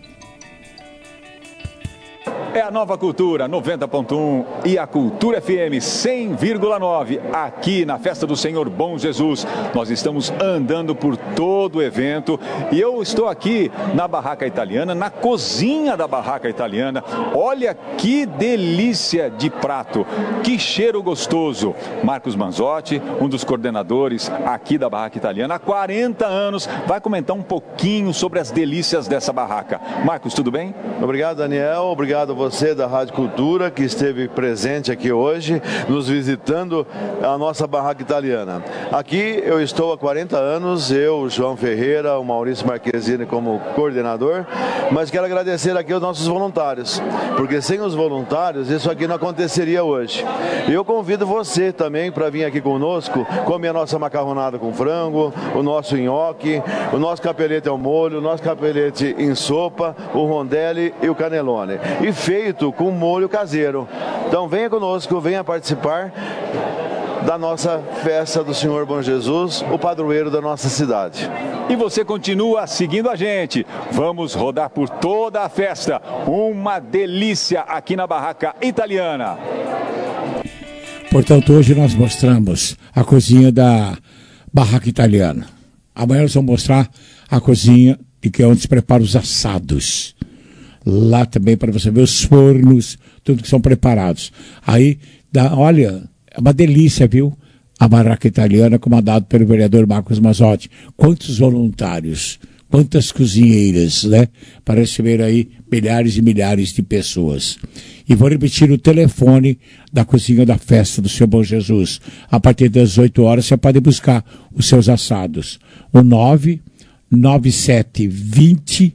É a Nova Cultura 90.1 e a Cultura FM 100,9 aqui na Festa do Senhor Bom Jesus. Nós estamos andando por todo o evento e eu estou aqui na Barraca Italiana, na cozinha da Barraca Italiana. Olha que delícia de prato, que cheiro gostoso. Marcos Manzotti, um dos coordenadores aqui da Barraca Italiana, há 40 anos, vai comentar um pouquinho sobre as delícias dessa barraca. Marcos, tudo bem? Obrigado, Daniel. Obrigado a você da Rádio Cultura que esteve presente aqui hoje, nos visitando a nossa Barraca Italiana. Aqui eu estou há 40 anos, eu, João Ferreira, o Maurício Marquezine como coordenador, mas quero agradecer aqui aos nossos voluntários, porque sem os voluntários isso aqui não aconteceria hoje. Eu convido você também para vir aqui conosco, comer a nossa macarronada com frango, o nosso nhoque, o nosso capelete ao molho, o nosso capelete em sopa, o rondelli e o canelone. E feito com molho caseiro. Então venha conosco, venha participar da nossa festa do Senhor Bom Jesus, o padroeiro da nossa cidade. E você continua seguindo a gente. Vamos rodar por toda a festa. Uma delícia aqui na Barraca Italiana. Portanto, hoje nós mostramos a cozinha da Barraca Italiana. Amanhã nós vamos mostrar a cozinha que é onde se prepara os assados. Lá também para você ver os fornos, tudo que são preparados. Aí, olha, é uma delícia, viu? A Barraca Italiana, comandada pelo vereador Marcos Manzotti. Quantos voluntários, quantas cozinheiras, né? Para receber aí milhares e milhares de pessoas. E vou repetir o telefone da cozinha da festa do Senhor Bom Jesus. A partir das 8 horas você pode buscar os seus assados. O 99720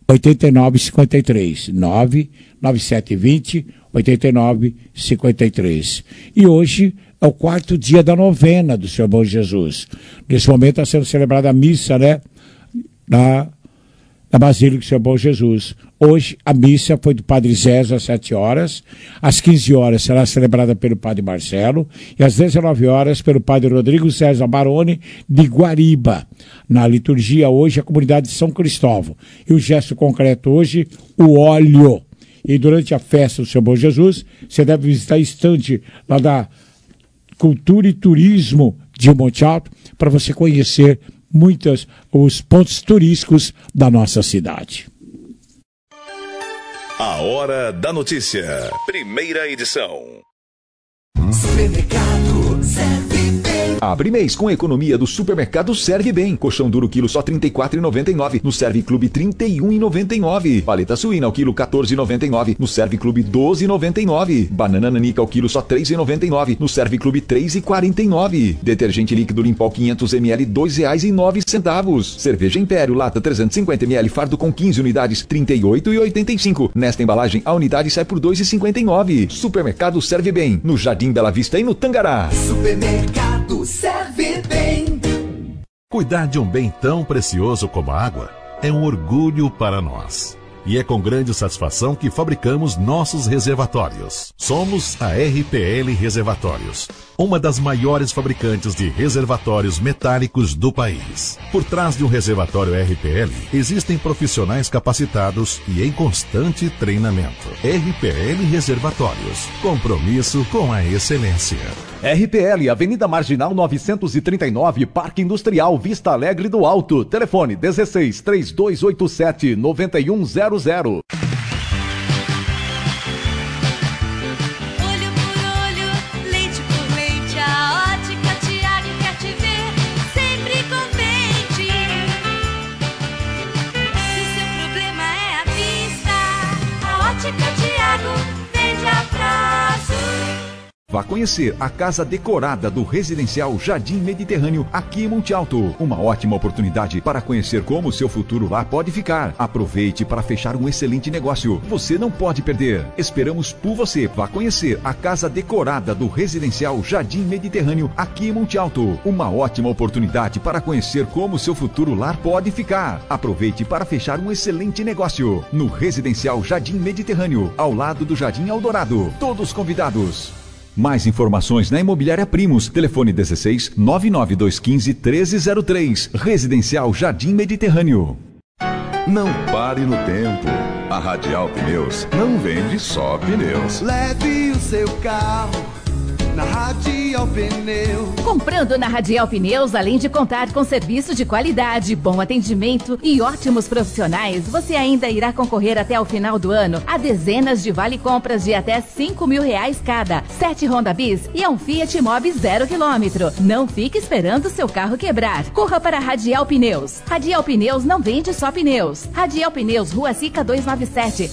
8953 99720 8953. E hoje é o 4º dia da novena do Senhor Bom Jesus. Nesse momento está sendo celebrada a missa, né? Na Basílica do Senhor Bom Jesus. Hoje a missa foi do Padre Zézio às 7 horas, às 15 horas será celebrada pelo Padre Marcelo e às 19 horas pelo Padre Rodrigo César Baroni de Guariba. Na liturgia hoje a comunidade de São Cristóvão. E o gesto concreto hoje, o óleo. E durante a festa do Senhor Bom Jesus, você deve visitar a estante lá da Cultura e Turismo de Monte Alto para você conhecer os pontos turísticos da nossa cidade. A Hora da Notícia. Primeira edição. Supermercado Serve Bem. Abre mês com a economia do supermercado Serve Bem. Colchão duro quilo só R$ 34,99. No Serve Clube R$ 31,99. Paleta suína ao quilo R$ 14,99. No Serve Clube R$ 12,99. Banana nanica ao quilo só R$ 3,99. No Serve Clube R$ 3,49. Detergente líquido Limpol 500 ml R$ 2,09. Cerveja Império lata 350 ml fardo com 15 unidades R$ 38,85. Nesta embalagem a unidade sai por R$ 2,59. Supermercado Serve Bem. No Jardim Bela Vista e no Tangará. Supermercado Serve Bem. Cuidar de um bem tão precioso como a água é um orgulho para nós. E é com grande satisfação que fabricamos nossos reservatórios. Somos a RPL Reservatórios, uma das maiores fabricantes de reservatórios metálicos do país. Por trás de um reservatório RPL, existem profissionais capacitados e em constante treinamento. RPL Reservatórios, compromisso com a excelência. RPL, Avenida Marginal 939, Parque Industrial Vista Alegre do Alto. Telefone 16 3287 9100. Olho por olho, leite por leite, a Ótica Tiago quer te ver sempre contente. Se o seu problema é a vista, a Ótica Tiago vende a prazo. Vá conhecer a casa decorada do Residencial Jardim Mediterrâneo aqui em Monte Alto. Uma ótima oportunidade para conhecer como o seu futuro lá pode ficar. Aproveite para fechar um excelente negócio. Você não pode perder. Esperamos por você. Vá conhecer a casa decorada do Residencial Jardim Mediterrâneo aqui em Monte Alto. Uma ótima oportunidade para conhecer como o seu futuro lá pode ficar. Aproveite para fechar um excelente negócio. No Residencial Jardim Mediterrâneo, ao lado do Jardim Eldorado. Todos convidados. Mais informações na Imobiliária Primos. Telefone 16 99215 1303. Residencial Jardim Mediterrâneo. Não pare no tempo. A Radial Pneus não vende só pneus. Leve o seu carro na Radial Pneus. Comprando na Radial Pneus, além de contar com serviço de qualidade, bom atendimento e ótimos profissionais, você ainda irá concorrer até o final do ano a dezenas de vale-compras de até R$5.000 cada, 7 Honda Bis e um Fiat Mobi 0 km. Não fique esperando seu carro quebrar. Corra para a Radial Pneus. Radial Pneus não vende só pneus. Radial Pneus, Rua Sica 297,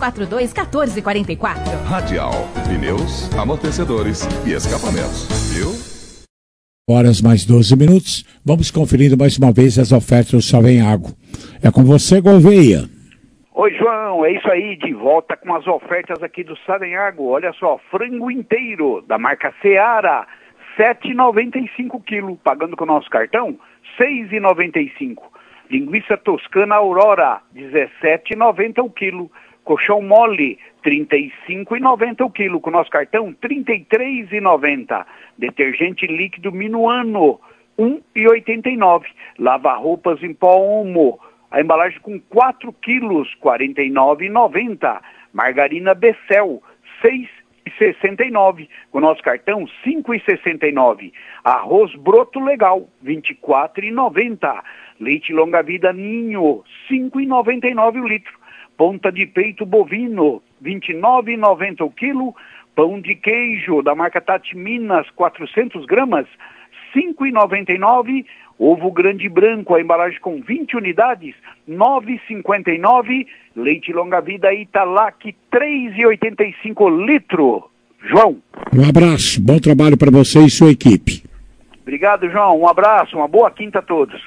3242-1444. Radial Pneus, amortecedores e escapamentos, viu? Horas mais 12 minutos. Vamos conferindo mais uma vez as ofertas do Savenhago. É com você, Gouveia. Oi, João, é isso aí, de volta com as ofertas aqui do Savenhago. Olha só, frango inteiro da marca Seara, R$ 7,95 quilo, pagando com o nosso cartão, R$ 6,95. Linguiça toscana Aurora, R$ 17,90 o quilo. Colchão mole, R$ 35,90 o quilo. Com o nosso cartão, R$ 33,90. Detergente líquido Minuano, R$ 1,89. Lava-roupas em pó Omo, a embalagem com 4 quilos, R$ 49,90. Margarina Becel, R$ 6,69. Com o nosso cartão, R$ 5,69. Arroz broto legal, R$ 24,90. Leite longa-vida Ninho, R$ 5,99 o litro. Ponta de peito bovino, R$ 29,90 o quilo. Pão de queijo da marca Tati Minas, 400 gramas, R$ 5,99. Ovo grande branco, a embalagem com 20 unidades, R$ 9,59. Leite longa-vida Italac, R$ 3,85 litro. João. Um abraço, bom trabalho para você e sua equipe. Obrigado, João. Um abraço, uma boa quinta a todos.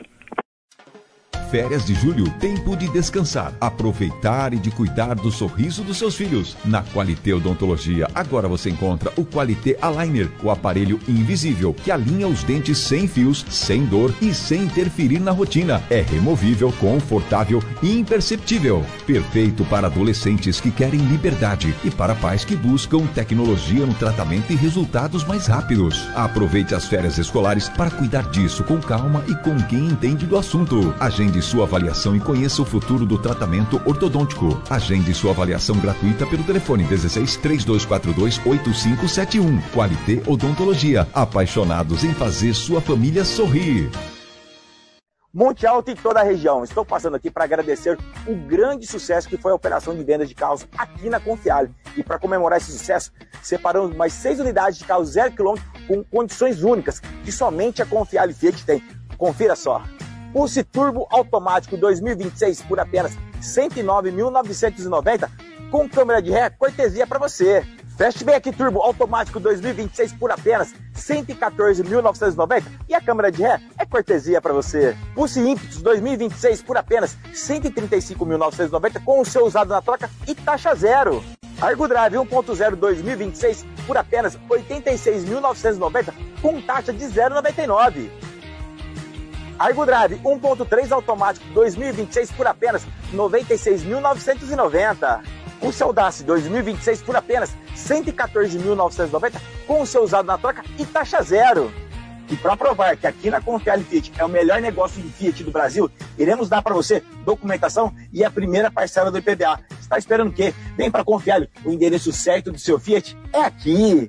Férias de julho, tempo de descansar, aproveitar e de cuidar do sorriso dos seus filhos. Na Qualité Odontologia, agora você encontra o Qualité Aligner, o aparelho invisível que alinha os dentes sem fios, sem dor e sem interferir na rotina. É removível, confortável e imperceptível. Perfeito para adolescentes que querem liberdade e para pais que buscam tecnologia no tratamento e resultados mais rápidos. Aproveite as férias escolares para cuidar disso com calma e com quem entende do assunto. Agende sua avaliação e conheça o futuro do tratamento ortodôntico. Agende sua avaliação gratuita pelo telefone 16 3242 8571. Qualité Odontologia. Apaixonados em fazer sua família sorrir. Monte Alto e toda a região. Estou passando aqui para agradecer o grande sucesso que foi a operação de venda de carros aqui na Confiale. E para comemorar esse sucesso, separamos mais 6 unidades de carros 0 km com condições únicas que somente a Confiale Fiat tem. Confira só. Pulse Turbo automático 2026 por apenas R$ 109.990 com câmera de ré, cortesia para você. Fastback Turbo automático 2026 por apenas R$ 114.990 e a câmera de ré é cortesia para você. Pulse Impetus 2026 por apenas R$ 135.990 com o seu usado na troca e taxa zero. Argo Drive 1.0 2026 por apenas R$ 86.990 com taxa de 0,99. Argo Drive 1.3 automático 2026 por apenas R$ 96.990. O seu Dacia 2026 por apenas R$ 114.990 com o seu usado na troca e taxa zero. E para provar que aqui na Confiale Fiat é o melhor negócio de Fiat do Brasil, iremos dar para você documentação e a primeira parcela do IPVA. Está esperando o quê? Vem para Confiale, o endereço certo do seu Fiat é aqui.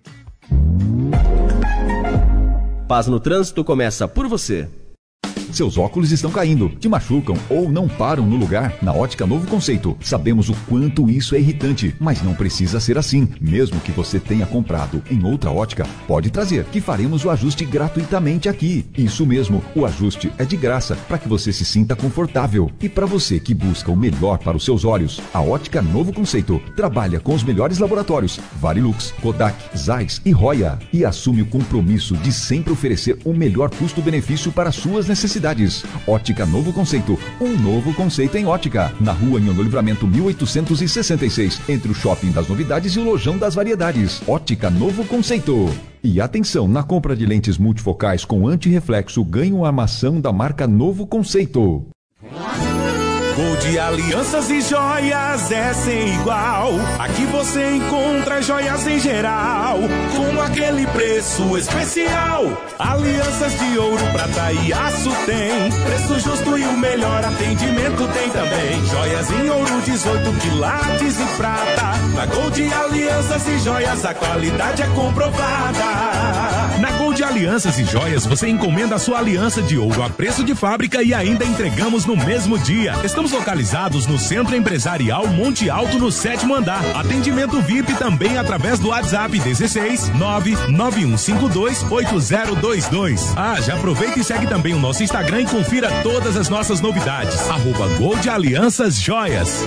Paz no Trânsito começa por você. Seus óculos estão caindo, te machucam ou não param no lugar? Na Ótica Novo Conceito, sabemos o quanto isso é irritante, mas não precisa ser assim. Mesmo que você tenha comprado em outra ótica, pode trazer, que faremos o ajuste gratuitamente aqui. Isso mesmo, o ajuste é de graça, para que você se sinta confortável. E para você que busca o melhor para os seus olhos, a Ótica Novo Conceito trabalha com os melhores laboratórios, Varilux, Kodak, Zeiss e Roya, e assume o compromisso de sempre oferecer o melhor custo-benefício para suas necessidades. Ótica Novo Conceito, um novo conceito em ótica. Na rua Nhonho Livramento 1866, entre o Shopping das Novidades e o Lojão das Variedades. Ótica Novo Conceito. E atenção, na compra de lentes multifocais com antirreflexo, ganhe uma armação da marca Novo Conceito. Gold Alianças e Joias é sem igual. Aqui você encontra joias em geral, com aquele preço especial. Alianças de ouro, prata e aço tem preço justo e o melhor atendimento tem também. Joias em ouro, 18 quilates e prata. Na Gold Alianças e Joias a qualidade é comprovada. Na Gold Alianças e Joias você encomenda a sua aliança de ouro a preço de fábrica e ainda entregamos no mesmo dia. Estamos localizados no Centro Empresarial Monte Alto, no 7º andar. Atendimento VIP também através do WhatsApp 16 99152 8022. Já aproveita e segue também o nosso Instagram e confira todas as nossas novidades. @Gold Alianças Joias.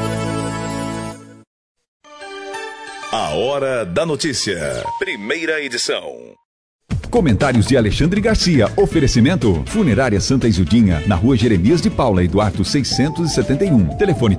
A Hora da Notícia. Primeira edição. Comentários de Alexandre Garcia. Oferecimento: Funerária Santa Isildinha, na rua Jeremias de Paula e Duarte 671. Telefone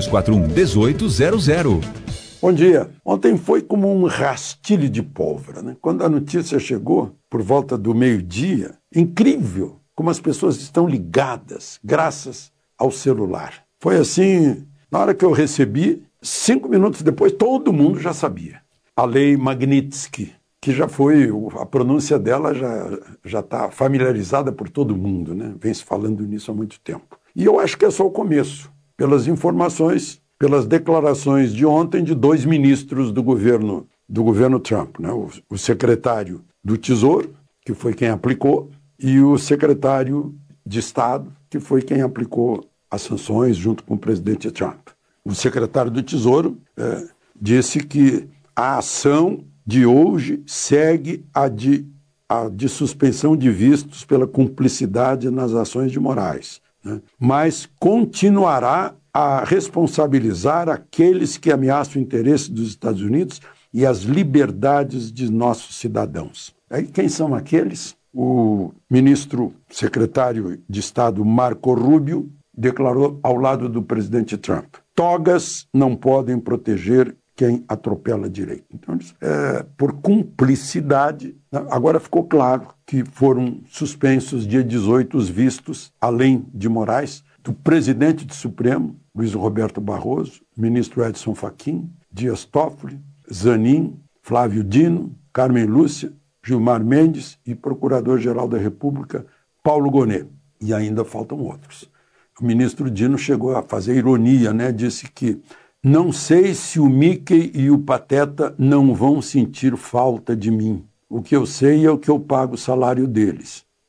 3241-1800. Bom dia. Ontem foi como um rastilho de pólvora, né? Quando a notícia chegou, por volta do meio-dia, incrível como as pessoas estão ligadas graças ao celular. Foi assim, na hora que eu recebi, 5 minutos depois, todo mundo já sabia. A lei Magnitsky, que já foi, a pronúncia dela já está familiarizada por todo mundo, né? Vem se falando nisso há muito tempo. E eu acho que é só o começo, pelas informações, pelas declarações de ontem de 2 ministros do governo Trump, né? O secretário do Tesouro, que foi quem aplicou, e o secretário de Estado, que foi quem aplicou as sanções junto com o presidente Trump. O secretário do Tesouro disse que a ação de hoje segue a de suspensão de vistos pela cumplicidade nas ações de Moraes, né? Mas continuará a responsabilizar aqueles que ameaçam o interesse dos Estados Unidos e as liberdades de nossos cidadãos. Aí quem são aqueles? O ministro secretário de Estado Marco Rubio declarou ao lado do presidente Trump: togas não podem proteger quem atropela direito. Então, por cumplicidade, né? Agora ficou claro que foram suspensos dia 18 os vistos, além de Moraes, do presidente do Supremo, Luiz Roberto Barroso, ministro Edson Fachin, Dias Toffoli, Zanin, Flávio Dino, Carmen Lúcia, Gilmar Mendes e Procurador-Geral da República, Paulo Gonet. E ainda faltam outros. O ministro Dino chegou a fazer ironia, né? Disse que não sei se o Mickey e o Pateta não vão sentir falta de mim. O que eu sei é o que eu pago o salário deles.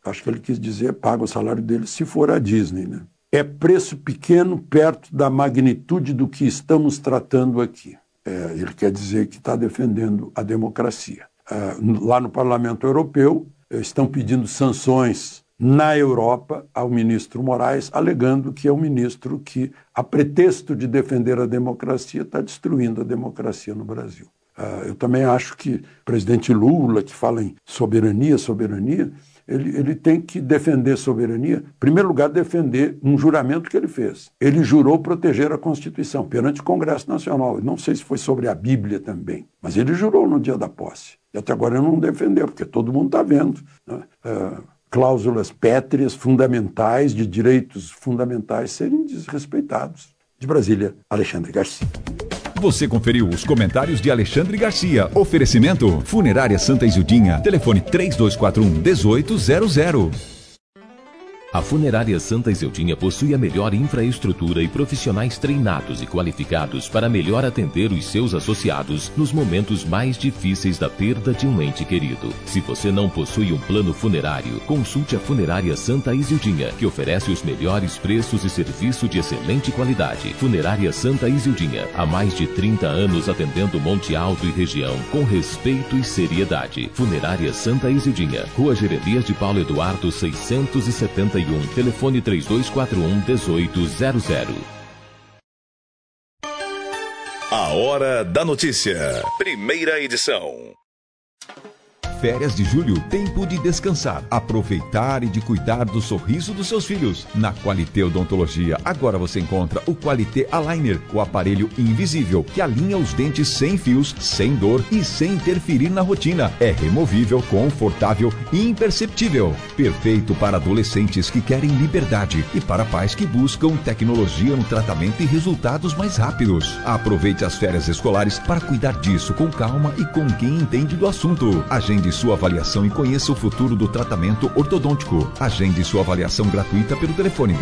Acho que ele quis dizer, paga o salário dele se for a Disney, né? É preço pequeno perto da magnitude do que estamos tratando aqui. Ele quer dizer que está defendendo a democracia. Lá no Parlamento Europeu, estão pedindo sanções na Europa ao ministro Moraes, alegando que é um ministro que, a pretexto de defender a democracia, está destruindo a democracia no Brasil. Eu também acho que o presidente Lula, que fala em soberania, ele tem que defender soberania, em primeiro lugar, defender um juramento que ele fez. Ele jurou proteger a Constituição perante o Congresso Nacional. Eu não sei se foi sobre a Bíblia também, mas ele jurou no dia da posse. E até agora ele não defendeu, porque todo mundo está vendo, né? Cláusulas pétreas, fundamentais, de direitos fundamentais serem desrespeitados. De Brasília, Alexandre Garcia. Você conferiu os comentários de Alexandre Garcia. Oferecimento Funerária Santa Isildinha. Telefone 3241-1800. A Funerária Santa Isildinha possui a melhor infraestrutura e profissionais treinados e qualificados para melhor atender os seus associados nos momentos mais difíceis da perda de um ente querido. Se você não possui um plano funerário, consulte a Funerária Santa Isildinha, que oferece os melhores preços e serviço de excelente qualidade. Funerária Santa Isildinha, há mais de 30 anos atendendo Monte Alto e região, com respeito e seriedade. Funerária Santa Isildinha, Rua Jeremias de Paulo Eduardo 671, telefone 3241-1800. A Hora da Notícia, primeira edição. Férias de julho, tempo de descansar, aproveitar e de cuidar do sorriso dos seus filhos. Na Qualité Odontologia, agora você encontra o Qualité Aligner, o aparelho invisível que alinha os dentes sem fios, sem dor e sem interferir na rotina. É removível, confortável e imperceptível. Perfeito para adolescentes que querem liberdade e para pais que buscam tecnologia no tratamento e resultados mais rápidos. Aproveite as férias escolares para cuidar disso com calma e com quem entende do assunto. Agende sua avaliação e conheça o futuro do tratamento ortodôntico. Agende sua avaliação gratuita pelo telefone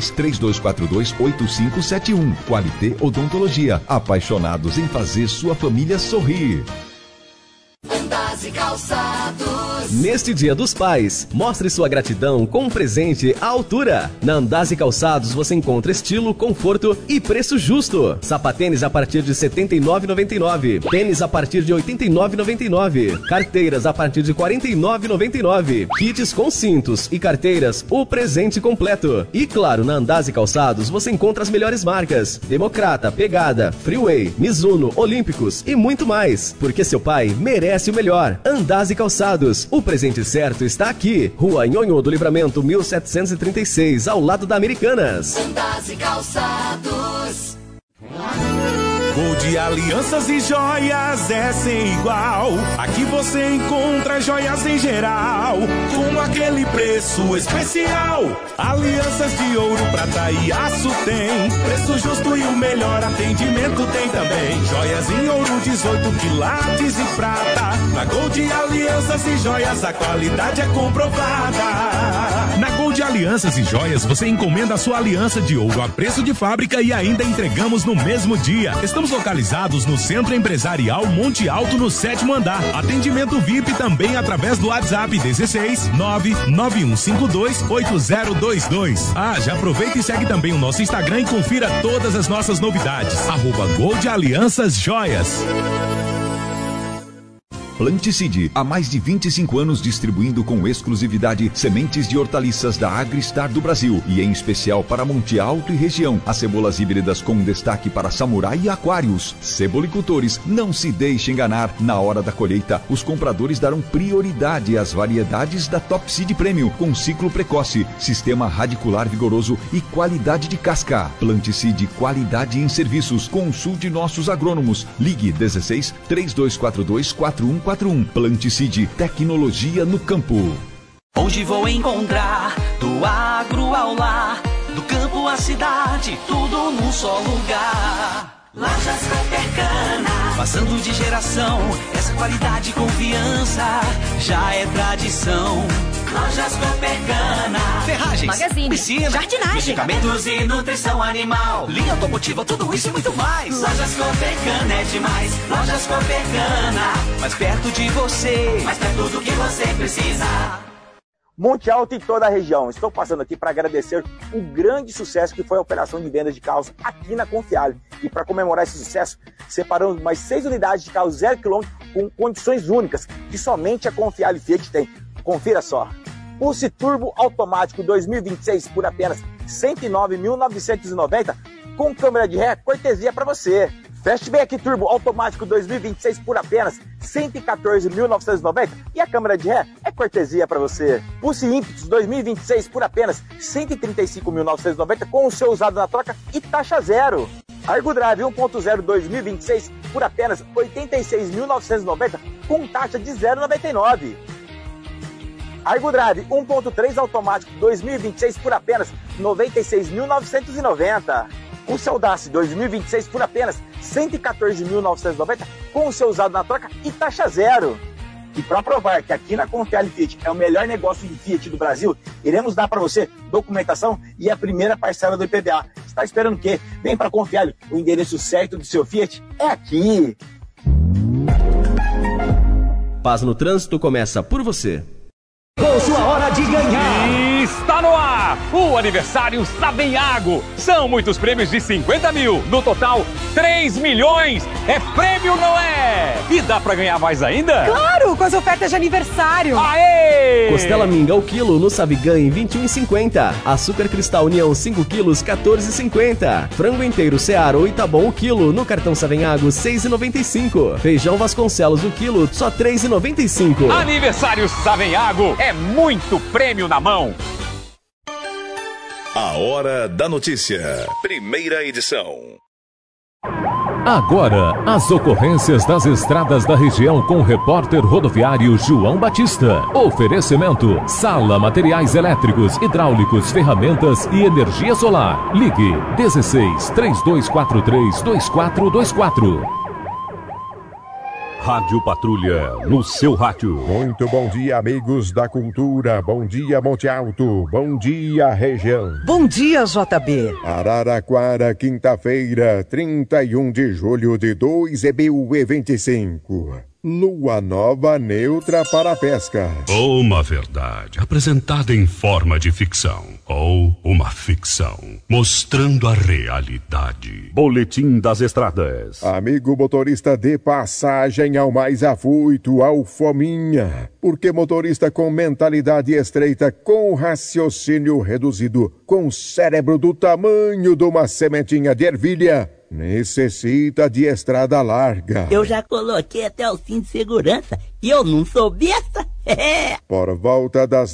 16-3242-8571. Qualité Odontologia. Apaixonados em fazer sua família sorrir. Andas e Calçados. Neste Dia dos Pais, mostre sua gratidão com um presente à altura. Na Andas e Calçados você encontra estilo, conforto e preço justo. Sapatênis a partir de R$ 79,99. Tênis a partir de R$ 89,99. Carteiras a partir de R$ 49,99. Kits com cintos e carteiras, o presente completo. E claro, na Andas e Calçados você encontra as melhores marcas: Democrata, Pegada, Freeway, Mizuno, Olímpicos e muito mais. Porque seu pai merece o melhor. Andas e Calçados. O presente certo está aqui. Rua Nhonhô do Livramento, 1736, ao lado da Americanas. Andas e Calçados. Gold Alianças e Joias é sem igual. Aqui você encontra joias em geral, com aquele preço especial. Alianças de ouro, prata e aço tem preço justo e o melhor atendimento tem também. Joias em ouro, 18 quilates e prata. Na Gold Alianças e Joias a qualidade é comprovada. Na Gold Alianças e Joias você encomenda a sua aliança de ouro a preço de fábrica e ainda entregamos no mesmo dia. Estamos localizados no Centro Empresarial Monte Alto, no 7º andar. Atendimento VIP também através do WhatsApp 16 991528022. Já aproveita e segue também o nosso Instagram e confira todas as nossas novidades. @Gold Alianças Joias. Planticide, há mais de 25 anos distribuindo com exclusividade sementes de hortaliças da Agristar do Brasil e em especial para Monte Alto e região. As cebolas híbridas com destaque para Samurai e Aquários. Cebolicultores, não se deixe enganar. Na hora da colheita, os compradores darão prioridade às variedades da Top Seed Premium com ciclo precoce, sistema radicular vigoroso e qualidade de casca. Planticide, qualidade em serviços. Consulte nossos agrônomos. Ligue 16-3242-4141. Planticide, tecnologia no campo. Onde vou encontrar do agro ao lar, do campo à cidade, tudo num só lugar. Lojas Coopercana, passando de geração, essa qualidade e confiança já é tradição. Lojas Coopercana, ferragens, magazine, piscina, jardinagem, medicamentos e nutrição animal, linha automotiva, tudo isso e muito mais. Lojas Coopercana é demais. Lojas Coopercana, mais perto de você, mais perto do que você precisa. Monte Alto e toda a região. Estou passando aqui para agradecer o grande sucesso que foi a operação de vendas de carros aqui na Confiale. E para comemorar esse sucesso, separamos mais 6 unidades de carros 0 km com condições únicas que somente a Confiale Fiat tem. Confira só. Pulse Turbo automático 2026 por apenas R$ 109.990 com câmera de ré, cortesia para você. Fastback Turbo automático 2026 por apenas R$ 114.990 e a câmera de ré é cortesia para você. Pulse Impetus 2026 por apenas R$ 135.990 com o seu usado na troca e taxa zero. Argo Drive 1.0 2026 por apenas R$ 86.990 com taxa de 0,99. Argo Drive 1.3 automático 2026 por apenas R$ 96.990. O seu Dacia 2026 por apenas R$ 114.990 com o seu usado na troca e taxa zero. E para provar que aqui na Confiale Fiat é o melhor negócio de Fiat do Brasil, iremos dar para você documentação e a primeira parcela do IPVA. Está esperando o quê? Vem para Confiale, o endereço certo do seu Fiat é aqui. Paz no Trânsito começa por você. Com sua hora de ganhar. Está no ar o aniversário Savenhago. São muitos prêmios de 50 mil. No total, 3 milhões. É prêmio, não é? E dá pra ganhar mais ainda? Claro, com as ofertas de aniversário. Aê! Costela minga ao quilo no Savigan em 21,50. Açúcar Cristal União 5 quilos 14,50. Frango inteiro Seara ou Itabom o quilo no cartão Savenhago 6,95. Feijão Vasconcelos o quilo só 3,95. Aniversário Savenhago. É muito prêmio na mão. A Hora da Notícia. Primeira edição. Agora, as ocorrências das estradas da região com o repórter rodoviário João Batista. Oferecimento: Sala Materiais Elétricos, Hidráulicos, Ferramentas e Energia Solar. Ligue 16 3243 2424. Rádio Patrulha, no seu rádio. Muito bom dia, amigos da cultura. Bom dia, Monte Alto. Bom dia, região. Bom dia, JB. Araraquara, quinta-feira, 31 de julho de 2025. Lua nova neutra para a pesca. Uma verdade apresentada em forma de ficção. Ou uma ficção mostrando a realidade. Boletim das Estradas. Amigo motorista, de passagem ao mais afoito, ao fominha. Porque motorista com mentalidade estreita, com raciocínio reduzido, com cérebro do tamanho de uma sementinha de ervilha, necessita de estrada larga. Eu já coloquei até o cinto de segurança e eu não sou besta. Por volta das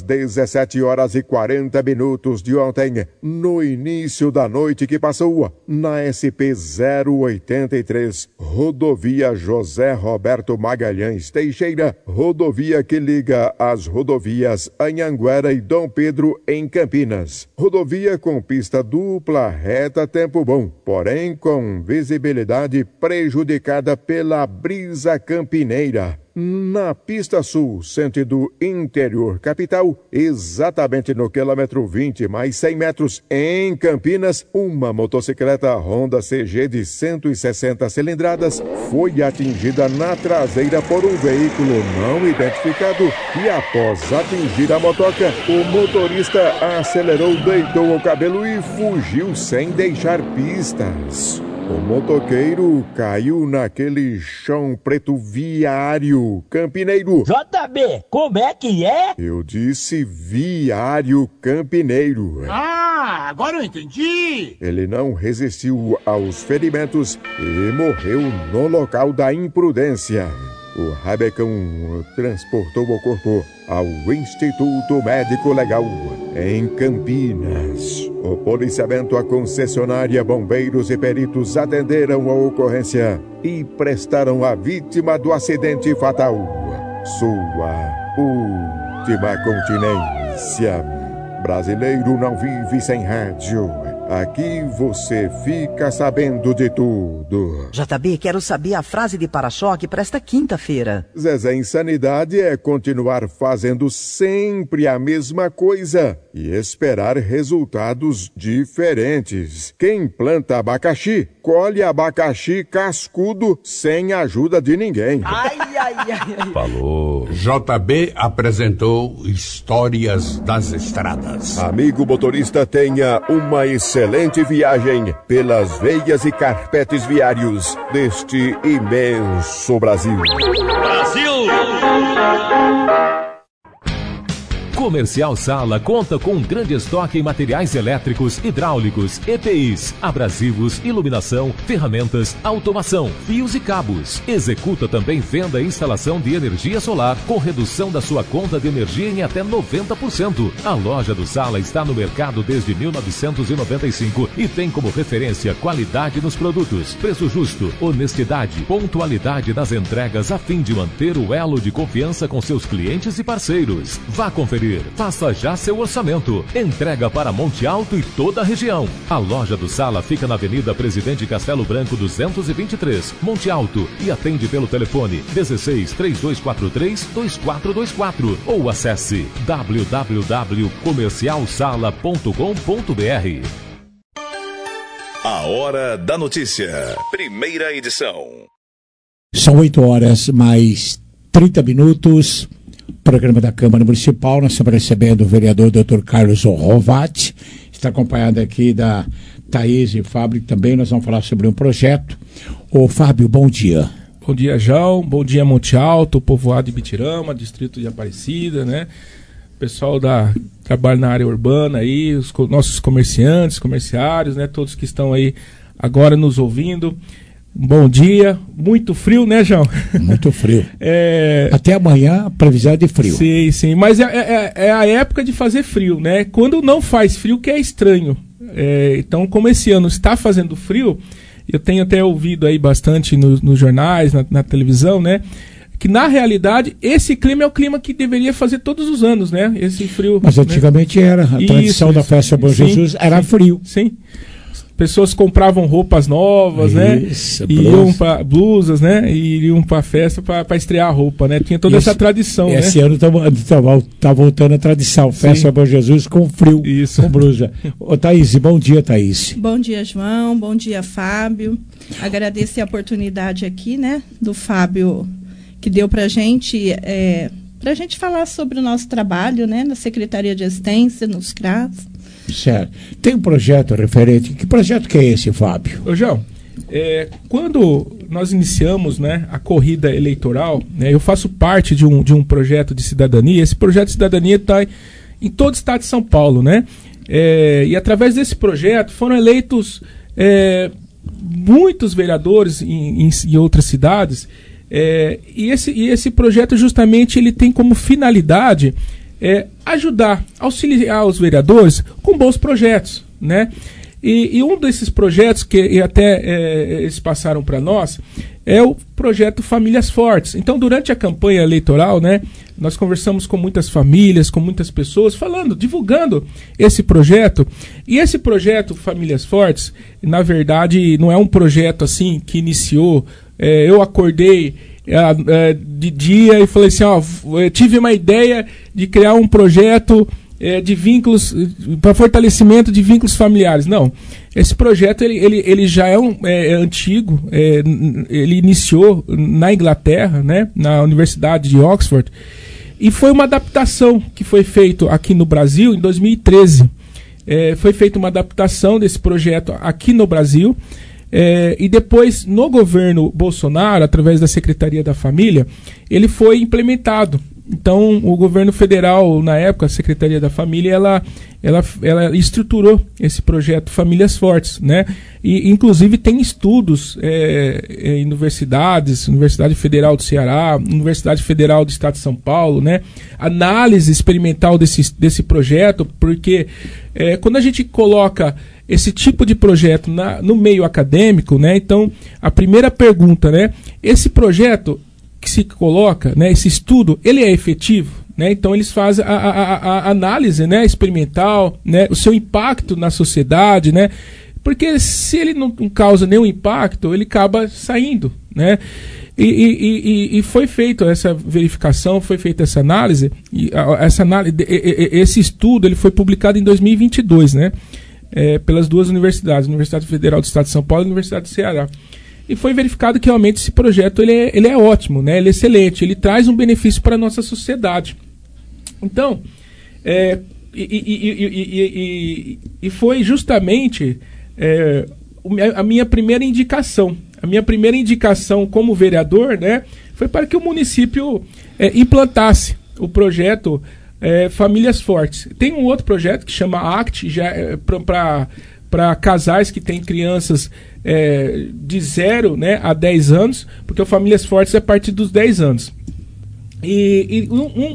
17h40 de ontem, no início da noite que passou, na SP-083, rodovia José Roberto Magalhães Teixeira, rodovia que liga as rodovias Anhanguera e Dom Pedro em Campinas. Rodovia com pista dupla, reta, tempo bom, porém com visibilidade prejudicada pela brisa campineira. Na pista sul, sentido interior capital, exatamente no quilômetro 20 mais 100 metros, em Campinas, uma motocicleta Honda CG de 160 cilindradas foi atingida na traseira por um veículo não identificado e após atingir a motoca, o motorista acelerou, deitou o cabelo e fugiu sem deixar pistas. O motoqueiro caiu naquele chão preto viário campineiro. JB, como é que é? Eu disse viário campineiro. Ah, agora eu entendi. Ele não resistiu aos ferimentos e morreu no local da imprudência. O rabecão transportou o corpo ao Instituto Médico Legal, em Campinas. O policiamento, a concessionária, bombeiros e peritos atenderam a ocorrência e prestaram à vítima do acidente fatal sua última continência. Brasileiro não vive sem rádio. Aqui você fica sabendo de tudo. JB, quero saber a frase de para-choque para esta quinta-feira. Zezé, insanidade é continuar fazendo sempre a mesma coisa. e esperar resultados diferentes. Quem planta abacaxi, colhe abacaxi cascudo sem a ajuda de ninguém. Ai. Falou. JB apresentou Histórias das Estradas. Amigo motorista, tenha uma excelente viagem pelas veias e carpetes viários deste imenso Brasil. Comercial Sala conta com um grande estoque em materiais elétricos, hidráulicos, EPIs, abrasivos, iluminação, ferramentas, automação, fios e cabos. Executa também venda e instalação de energia solar com redução da sua conta de energia em até 90%. A loja do Sala está no mercado desde 1995 e tem como referência qualidade nos produtos, preço justo, honestidade, pontualidade nas entregas a fim de manter o elo de confiança com seus clientes e parceiros. Vá conferir. Faça já seu orçamento. Entrega para Monte Alto e toda a região. A loja do Sala fica na Avenida Presidente Castelo Branco 223, Monte Alto, e atende pelo telefone 16 3243 2424 ou acesse www.comercialsala.com.br. A Hora da Notícia. Primeira edição. São 8 horas mais 30 minutos. Programa da Câmara Municipal. Nós estamos recebendo o vereador Dr. Carlos Rovati. Está acompanhado aqui da Thaís e Fábio também. Nós vamos falar sobre um projeto. Ô Fábio, bom dia. Bom dia, João. Bom dia, Monte Alto, povoado de Bitirama, distrito de Aparecida, né? Pessoal da trabalho na área urbana aí, os nossos comerciantes, comerciários, né? Todos que estão aí agora nos ouvindo. Bom dia, muito frio, né, João? Muito frio. Até amanhã, previsão de frio. Sim, mas é a época de fazer frio, né? Quando não faz frio, que é estranho. Então, como esse ano está fazendo frio, eu tenho até ouvido aí bastante nos jornais, na televisão, né? Que na realidade, esse clima é o clima que deveria fazer todos os anos, né? Esse frio. Mas antigamente era, a tradição da festa Bom Jesus era frio. Sim. Pessoas compravam roupas novas, né? Iam para blusas, né? E iriam para festa para estrear a roupa, né? Tinha toda essa tradição, né? Esse ano tá voltando a tradição, festa Bom Jesus com frio, com blusa. Ô Thaís, bom dia, Thaís. Bom dia, João, bom dia, Fábio. Agradecer a oportunidade aqui, né? Do Fábio, que deu pra gente falar sobre o nosso trabalho, né? Na Secretaria de Assistência, nos CRAS. Certo. Tem um projeto referente. Que projeto que é esse, Fábio? Ô, João, quando nós iniciamos, né, a corrida eleitoral, né, eu faço parte de um projeto de cidadania. Esse projeto de cidadania está em todo o estado de São Paulo, né? E através desse projeto foram eleitos muitos vereadores em outras cidades. E esse projeto justamente ele tem como finalidade ajudar, auxiliar os vereadores com bons projetos, né? E um desses projetos que até eles passaram para nós é o projeto Famílias Fortes. Então, durante a campanha eleitoral, né, nós conversamos com muitas famílias, com muitas pessoas, divulgando esse projeto. E esse projeto Famílias Fortes, na verdade, não é um projeto assim que iniciou. Eu acordei de dia e falei assim, eu tive uma ideia de criar um projeto de vínculos, para fortalecimento de vínculos familiares. Não, esse projeto ele já é antigo, ele iniciou na Inglaterra, né, na Universidade de Oxford, e foi uma adaptação que foi feita aqui no Brasil em 2013. Foi feita uma adaptação desse projeto aqui no Brasil. E depois, no governo Bolsonaro, através da Secretaria da Família, ele foi implementado. Então, o governo federal, na época, a Secretaria da Família, ela estruturou esse projeto Famílias Fortes, né? E, inclusive, tem estudos em universidades, Universidade Federal do Ceará, Universidade Federal do Estado de São Paulo, né? Análise experimental desse projeto, porque quando a gente coloca esse tipo de projeto no meio acadêmico, né? Então, a primeira pergunta, né? Esse projeto que se coloca, né? Esse estudo, ele é efetivo? Né? Então, eles fazem a análise, né? Experimental, né? O seu impacto na sociedade, né? Porque se ele não causa nenhum impacto, ele acaba saindo, né? E foi feita essa verificação, foi feita essa análise, esse estudo ele foi publicado em 2022, né? Pelas duas universidades, a Universidade Federal do Estado de São Paulo e a Universidade do Ceará. E foi verificado que realmente esse projeto ele é ótimo, né? Ele é excelente, ele traz um benefício para a nossa sociedade. Então, foi justamente a minha primeira indicação. A minha primeira indicação como vereador, né, foi para que o município implantasse o projeto Famílias Fortes. Tem um outro projeto que chama ACT, para casais que têm crianças de 0, né, a 10 anos, porque o Famílias Fortes é a partir dos 10 anos. E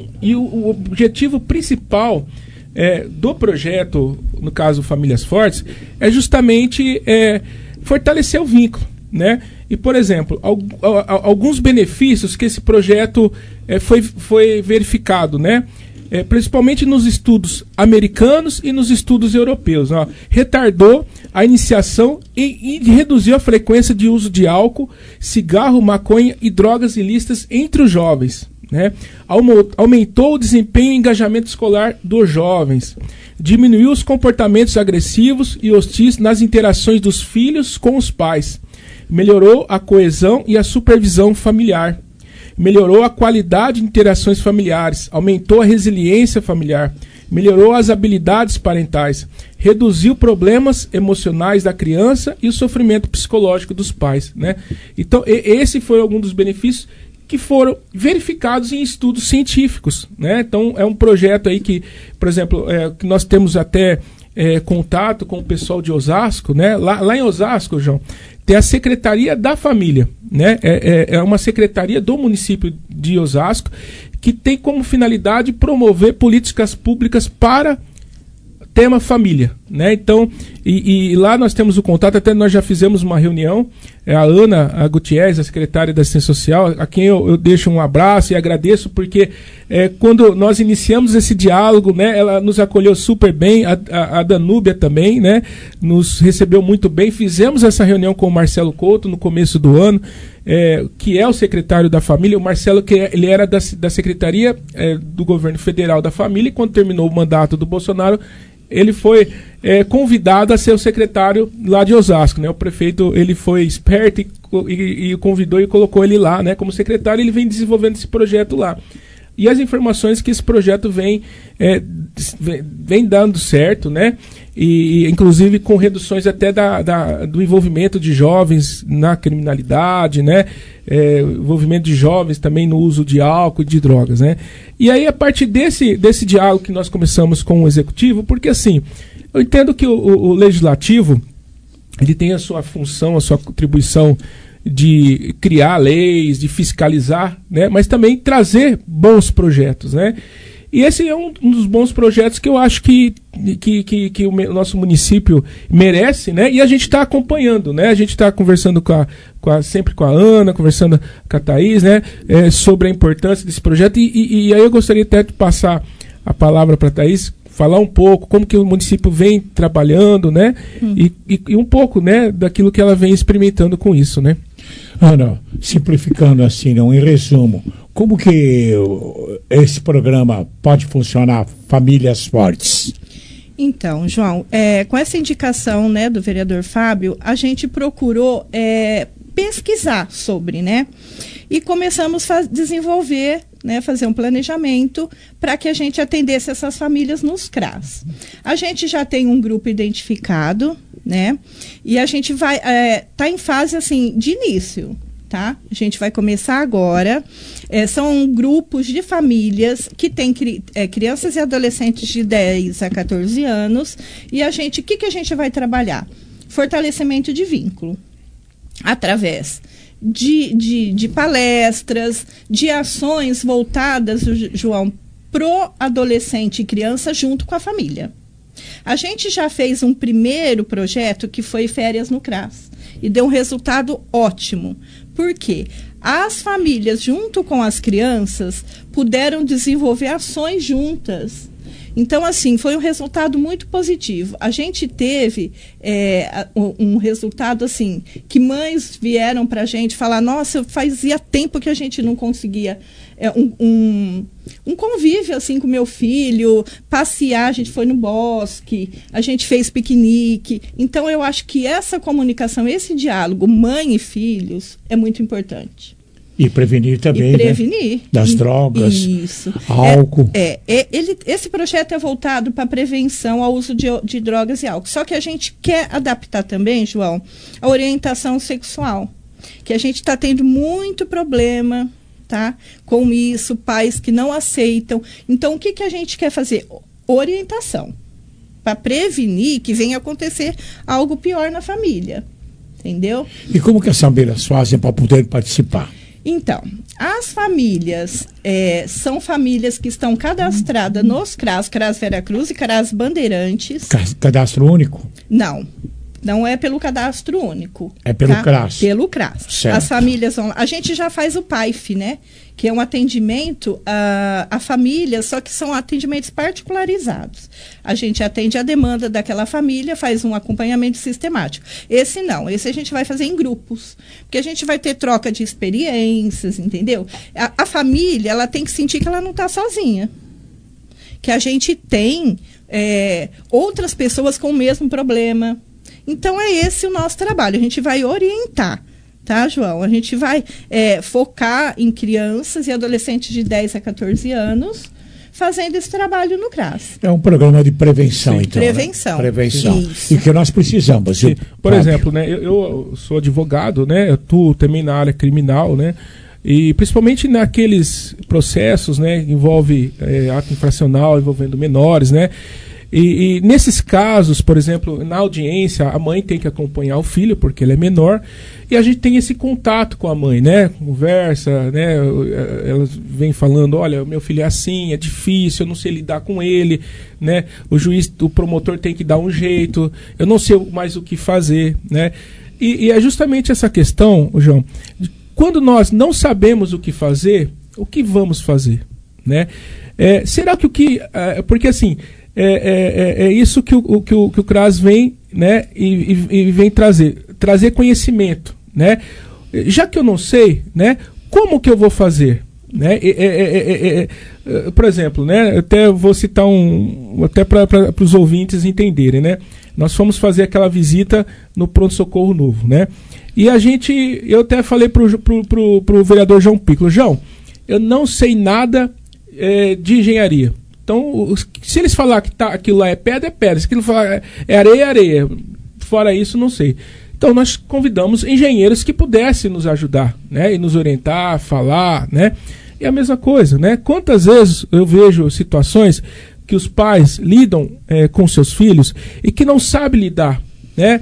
o objetivo principal do projeto, no caso Famílias Fortes, é justamente fortalecer o vínculo, né? E, por exemplo, alguns benefícios que esse projeto foi verificado, né? Principalmente nos estudos americanos e nos estudos europeus. Ó, retardou a iniciação e reduziu a frequência de uso de álcool, cigarro, maconha e drogas ilícitas entre os jovens. Né? Aumentou o desempenho e engajamento escolar dos jovens. Diminuiu os comportamentos agressivos e hostis nas interações dos filhos com os pais. Melhorou a coesão e a supervisão familiar. Melhorou a qualidade de interações familiares, aumentou a resiliência familiar, melhorou as habilidades parentais, reduziu problemas emocionais da criança e o sofrimento psicológico dos pais, né? Então, esse foi algum dos benefícios que foram verificados em estudos científicos, né? Então, é um projeto aí que, por exemplo, que nós temos até contato com o pessoal de Osasco, né? Lá em Osasco, João, tem a Secretaria da Família, né? É uma secretaria do município de Osasco que tem como finalidade promover políticas públicas para tema família, né? Então, e lá nós temos o contato, até nós já fizemos uma reunião, a Ana Gutierrez, a secretária da Assistência Social, a quem eu deixo um abraço e agradeço, porque quando nós iniciamos esse diálogo, né, ela nos acolheu super bem, a Danúbia também, né, nos recebeu muito bem. Fizemos essa reunião com o Marcelo Couto no começo do ano, que é o secretário da Família. O Marcelo, ele era da Secretaria do Governo Federal da Família, e quando terminou o mandato do Bolsonaro, ele foi convidado a ser o secretário lá de Osasco, né? O prefeito, ele foi esperto e convidou e colocou ele lá, né, como secretário. Ele vem desenvolvendo esse projeto lá. E as informações que esse projeto vem dando certo, né? E inclusive com reduções até do envolvimento de jovens na criminalidade, né? Envolvimento de jovens também no uso de álcool e de drogas, né? E aí, a partir desse diálogo que nós começamos com o executivo, porque assim, eu entendo que o legislativo, ele tem a sua função, a sua contribuição de criar leis, de fiscalizar, né? Mas também trazer bons projetos, né? E esse é um dos bons projetos que eu acho que o nosso município merece, né? E a gente está acompanhando, né? A gente está conversando sempre com a Ana, conversando com a Thaís, né? Sobre a importância desse projeto. E aí eu gostaria até de passar a palavra para a Thaís, falar um pouco como que o município vem trabalhando, né? E um pouco, né, daquilo que ela vem experimentando com isso, né? Ana, simplificando assim, não, em resumo, como que esse programa pode funcionar, Famílias Fortes? Então, João, com essa indicação, né, do vereador Fábio, a gente procurou pesquisar sobre, né? E começamos a desenvolver, né, fazer um planejamento para que a gente atendesse essas famílias nos CRAS. A gente já tem um grupo identificado, né? E a gente vai tá em fase assim de início, tá? A gente vai começar agora. São grupos de famílias que têm crianças e adolescentes de 10 a 14 anos. E o que a gente vai trabalhar? Fortalecimento de vínculo através de palestras, de ações voltadas, João, pro adolescente e criança junto com a família. A gente já fez um primeiro projeto que foi Férias no CRAS e deu um resultado ótimo. Por quê? As famílias, junto com as crianças, puderam desenvolver ações juntas Então, assim, foi um resultado muito positivo. A gente teve um resultado, assim, que mães vieram para a gente falar, nossa, fazia tempo que a gente não conseguia um convívio, assim, com meu filho, passear, a gente foi no bosque, a gente fez piquenique. Então, eu acho que essa comunicação, esse diálogo, mãe e filhos, é muito importante. E prevenir também, prevenir, né? Das drogas, isso. álcool. Esse projeto é voltado para prevenção ao uso de drogas e álcool. Só que a gente quer adaptar também, João, a orientação sexual. Que a gente está tendo muito problema, tá? Com isso, pais que não aceitam. Então, o que a gente quer fazer? Orientação. Para prevenir que venha acontecer algo pior na família. Entendeu? E como que as famílias fazem para poder participar? Então, as famílias são famílias que estão cadastradas nos CRAS Veracruz e CRAS Bandeirantes. Cadastro único? Não é pelo cadastro único. É pelo CRAS? Pelo CRAS. Certo. As famílias vão... A gente já faz o PAIF, né? Que é um atendimento a família, só que são atendimentos particularizados. A gente atende a demanda daquela família, faz um acompanhamento sistemático. Esse não, esse a gente vai fazer em grupos, porque a gente vai ter troca de experiências, entendeu? A família, ela tem que sentir que ela não está sozinha. Que a gente tem outras pessoas com o mesmo problema. Então, é esse o nosso trabalho. A gente vai orientar, tá, João? A gente vai focar em crianças e adolescentes de 10 a 14 anos, fazendo esse trabalho no CRAS. É um programa de prevenção, Sim, então. Prevenção. Né? Prevenção. Isso. E que nós precisamos. Sim. Por exemplo, né, eu sou advogado, né? Eu atuo também na área criminal, né? E principalmente naqueles processos, né? Que envolve ato infracional envolvendo menores, né? E nesses casos, por exemplo, na audiência, a mãe tem que acompanhar o filho, porque ele é menor, e a gente tem esse contato com a mãe, né? Conversa, né? Ela vem falando, olha, meu filho é assim, é difícil, eu não sei lidar com ele, né? O juiz, o promotor tem que dar um jeito, eu não sei mais o que fazer, né? E é justamente essa questão, João, quando nós não sabemos o que fazer, o que vamos fazer, né? Será que porque assim... É isso que o CRAS vem, né, e vem trazer conhecimento, né? Já que eu não sei, né, como que eu vou fazer, né? Por exemplo, né, até vou citar até para os ouvintes entenderem, né? Nós fomos fazer aquela visita no pronto-socorro novo, né? E eu até falei pro vereador João Piccolo, João, eu não sei nada de engenharia. Então, se eles falar que aquilo lá é pedra, é pedra. Se eles falar é areia, é areia. Fora isso, não sei. Então, nós convidamos engenheiros que pudessem nos ajudar, né? E nos orientar, falar, né? E a mesma coisa, né? Quantas vezes eu vejo situações que os pais lidam com seus filhos e que não sabem lidar, né?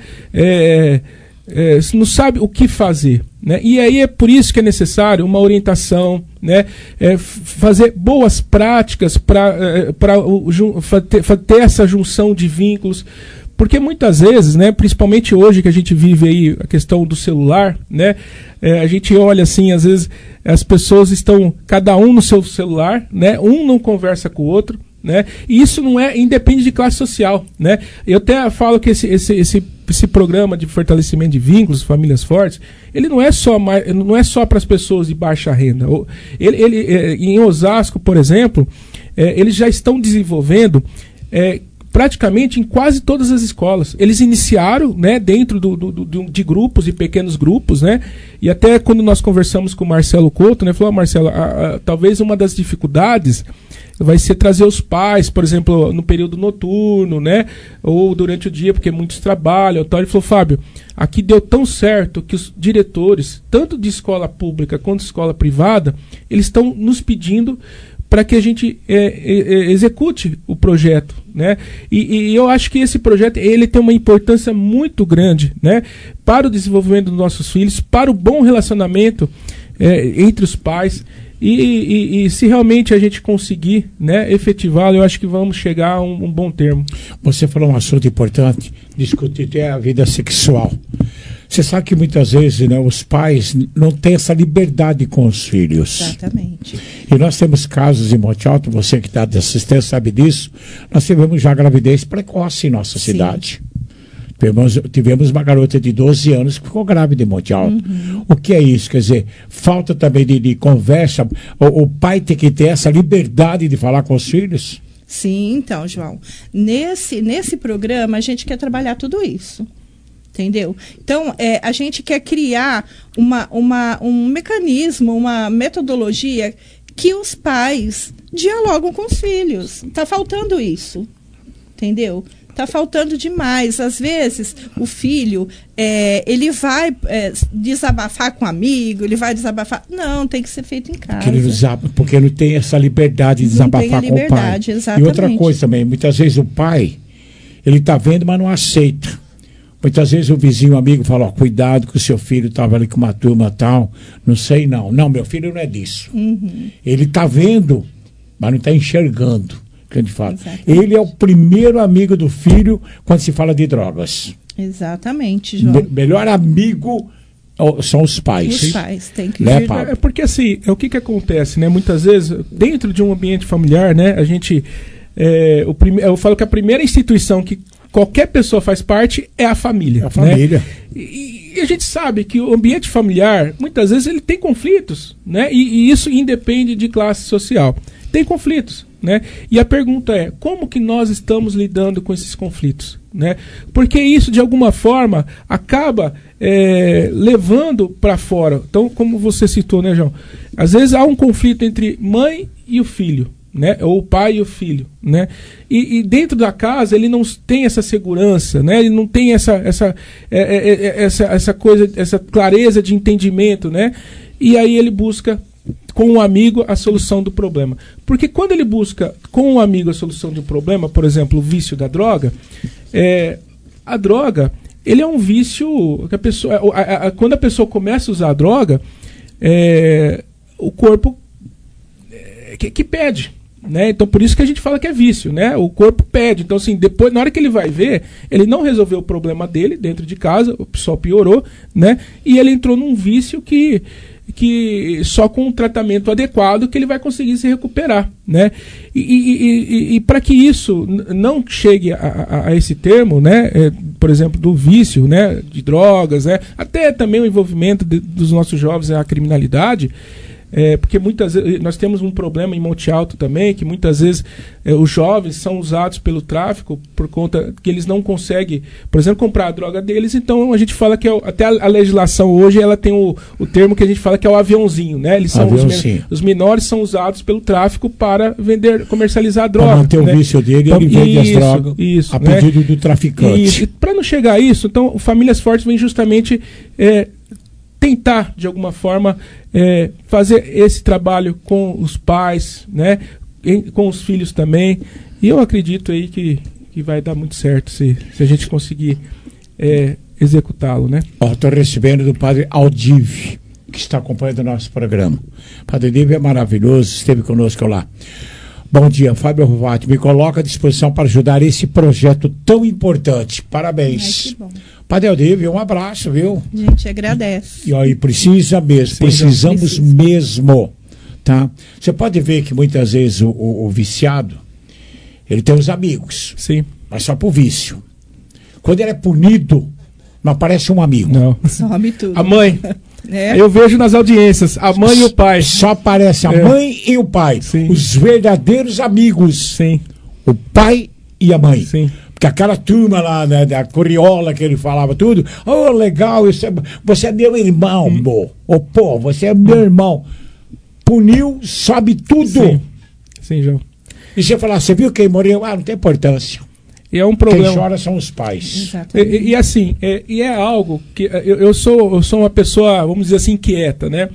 Não sabe o que fazer, né? E aí é por isso que é necessário uma orientação, né? Fazer boas práticas para ter essa junção de vínculos, porque muitas vezes, né, principalmente hoje que a gente vive aí a questão do celular, né? A gente olha assim, às vezes as pessoas estão cada um no seu celular, né? Um não conversa com o outro, né? E isso não independe de classe social, né? Eu até falo que esse programa de fortalecimento de vínculos, famílias fortes, ele não é só para as pessoas de baixa renda. Em Osasco, por exemplo, eles já estão desenvolvendo praticamente em quase todas as escolas. Eles iniciaram, né, dentro de grupos e pequenos grupos, né? E até quando nós conversamos com o Marcelo Couto, né, falou, Marcelo, talvez uma das dificuldades vai ser trazer os pais, por exemplo, no período noturno, né? Ou durante o dia, porque muitos trabalham. Então ele falou, Fábio, aqui deu tão certo que os diretores, tanto de escola pública quanto de escola privada, eles estão nos pedindo para que a gente execute o projeto, né? E eu acho que esse projeto ele tem uma importância muito grande, né? Para o desenvolvimento dos nossos filhos, para o bom relacionamento entre os pais. E se realmente a gente conseguir, né, efetivá-lo, eu acho que vamos chegar a um bom termo. Você falou um assunto importante, discutir até a vida sexual. Você sabe que muitas vezes, né, os pais não têm essa liberdade com os filhos. Exatamente. E nós temos casos em Monte Alto, você que está de assistência sabe disso, nós tivemos já gravidez precoce em nossa cidade. Tivemos uma garota de 12 anos que ficou grávida em Monte Alto. O que é isso? Quer dizer, falta também de conversa. O pai tem que ter essa liberdade de falar com os filhos? Sim, então, João. Nesse programa, a gente quer trabalhar tudo isso. Entendeu? Então, a gente quer criar um mecanismo, uma metodologia que os pais dialogam com os filhos. Está faltando isso. Entendeu? Está faltando demais. Às vezes, o filho, ele vai desabafar com um amigo, ele vai desabafar... Não, tem que ser feito em casa. Porque não tem essa liberdade de desabafar com o pai. Exatamente. E outra coisa também, muitas vezes o pai, ele está vendo, mas não aceita. Muitas vezes o vizinho, o amigo fala, cuidado que o seu filho estava ali com uma turma tal, não sei não. Não, meu filho não é disso. Ele está vendo, mas não está enxergando. Que a gente fala. Ele é o primeiro amigo do filho quando se fala de drogas. Exatamente, João. Melhor amigo são os pais. Os pais têm que né, vir. Porque assim, o que acontece, né? Muitas vezes, dentro de um ambiente familiar, né? A gente... eu falo que a primeira instituição que qualquer pessoa faz parte é a família. A família. Né? E a gente sabe que o ambiente familiar, muitas vezes, ele tem conflitos, né? E isso independe de classe social. Tem conflitos, né? E a pergunta é, como que nós estamos lidando com esses conflitos, né? Porque isso, de alguma forma, acaba levando para fora. Então, como você citou, né, João? Às vezes há um conflito entre mãe e o filho, né? Ou o pai e o filho, né? E dentro da casa ele não tem essa segurança, né? Ele não tem essa coisa, essa clareza de entendimento, né? E aí ele busca com um amigo a solução do problema. Porque quando ele busca com um amigo a solução de um problema, por exemplo, o vício da droga, a droga, ele é um vício que a pessoa, quando a pessoa começa a usar a droga, o corpo que pede, né? Então por isso que a gente fala que é vício, né? O corpo pede. Então assim, depois, na hora que ele vai ver, ele não resolveu o problema dele dentro de casa, só piorou, né? E ele entrou num vício que só com um tratamento adequado que ele vai conseguir se recuperar, né? E para que isso não chegue a esse termo, né? Por exemplo, do vício, né? De drogas, né? Até também o envolvimento dos nossos jovens à criminalidade. Porque muitas vezes nós temos um problema em Monte Alto também, que muitas vezes os jovens são usados pelo tráfico por conta que eles não conseguem, por exemplo, comprar a droga deles. Então a gente fala que até a legislação hoje ela tem o termo que a gente fala que é o aviãozinho, né? Eles são os menores são usados pelo tráfico para comercializar a droga. Para manter o vício dele, então, ele vende as drogas a pedido do traficante. E para não chegar a isso, então Famílias Fortes vem justamente tentar, de alguma forma, fazer esse trabalho com os pais, né? Com os filhos também. E eu acredito aí que vai dar muito certo se a gente conseguir executá-lo, né? Estou recebendo do padre Aldive, que está acompanhando o nosso programa. O padre Aldive é maravilhoso, esteve conosco lá. Bom dia, Fábio Rovati, me coloca à disposição para ajudar esse projeto tão importante. Parabéns. Ai, que bom. Padre Aldive, um abraço, viu? A gente agradece. E aí, precisa mesmo, precisamos mesmo, tá? Você pode ver que muitas vezes o viciado, ele tem os amigos. Sim. Mas só por vício. Quando ele é punido, não aparece um amigo. Não. Some tudo. A mãe. Eu vejo nas audiências, a mãe e o pai. Só aparece a mãe e o pai. Sim. Os verdadeiros amigos. Sim. O pai e a mãe. Sim. Porque aquela turma lá, né, da Coriola que ele falava tudo, legal, você é meu irmão, pô, você é meu irmão. Puniu, sabe tudo. Sim, João. E você falar, você viu quem morreu? Não tem importância. E é um problema. Quem chora são os pais. E assim, é algo que eu sou uma pessoa, vamos dizer assim, inquieta, né?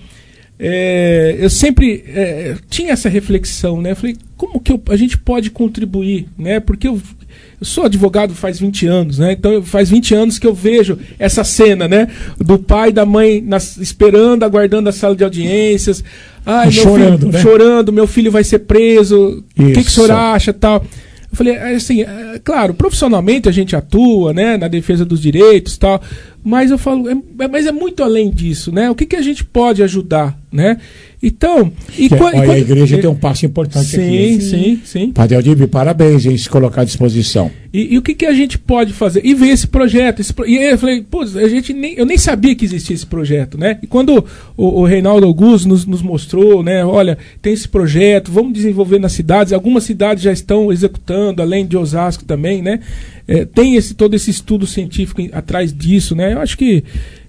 Eu sempre tinha essa reflexão, né? Eu falei, como que a gente pode contribuir, né? Porque eu sou advogado faz 20 anos, né? Então faz 20 anos que eu vejo essa cena, né? Do pai e da mãe esperando, aguardando a sala de audiências. Ai, chorando, meu filho vai ser preso. O que o senhor acha, tal? Eu falei, assim, claro, profissionalmente a gente atua, né, na defesa dos direitos e tal, Mas eu falo, mas é muito além disso, né? O que a gente pode ajudar, né? Então... a igreja tem um passo importante aqui. Sim. Padre Aldir, parabéns em se colocar à disposição. E o que a gente pode fazer? E ver esse projeto. E eu falei, pô, eu nem sabia que existia esse projeto, né? E quando o Reinaldo Augusto nos mostrou, né? Olha, tem esse projeto, vamos desenvolver nas cidades. Algumas cidades já estão executando, além de Osasco também, né? Tem todo esse estudo científico atrás disso, né? Eu acho que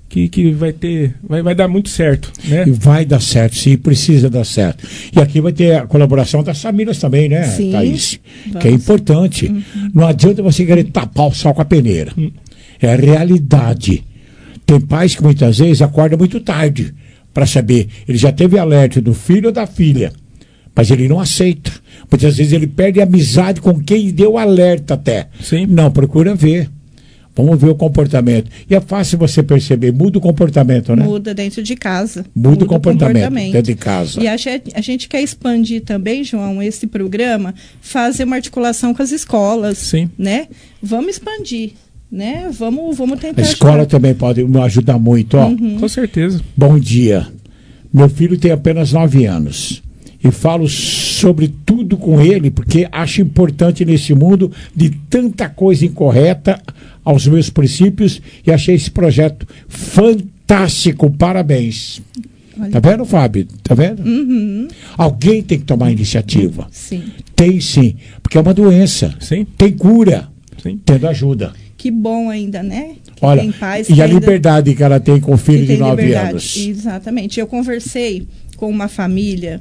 vai dar muito certo, né? E vai dar certo, sim, precisa dar certo. E aqui vai ter a colaboração das famílias também, né, sim, Thaís? vamos. Que é importante. Não adianta você querer tapar o sol com a peneira. É a realidade. Tem pais que muitas vezes acordam muito tarde para saber. Ele já teve alerta do filho ou da filha, mas ele não aceita. Muitas vezes ele perde a amizade com quem deu alerta até. Sim. Não, procura ver. Vamos ver o comportamento. E é fácil você perceber, muda o comportamento, né? Muda dentro de casa. Muda o comportamento dentro de casa. E a gente quer expandir também, João, esse programa, fazer uma articulação com as escolas. Sim. Né? Vamos expandir, né? Vamos tentar A escola também pode nos ajudar muito, ó. Com certeza. Bom dia. Meu filho tem apenas 9 anos. E falo sobre tudo com ele, porque acho importante nesse mundo de tanta coisa incorreta aos meus princípios, e achei esse projeto fantástico. Parabéns. Olha. Tá vendo, Fábio? Tá vendo? Alguém tem que tomar a iniciativa. Sim. Tem sim, porque é uma doença. Sim. Tem cura. Sim. Tendo ajuda. Que bom ainda, né? Que olha, tem pais e que a ainda... liberdade que ela tem com o filho de 9 anos. Exatamente. Eu conversei com uma família,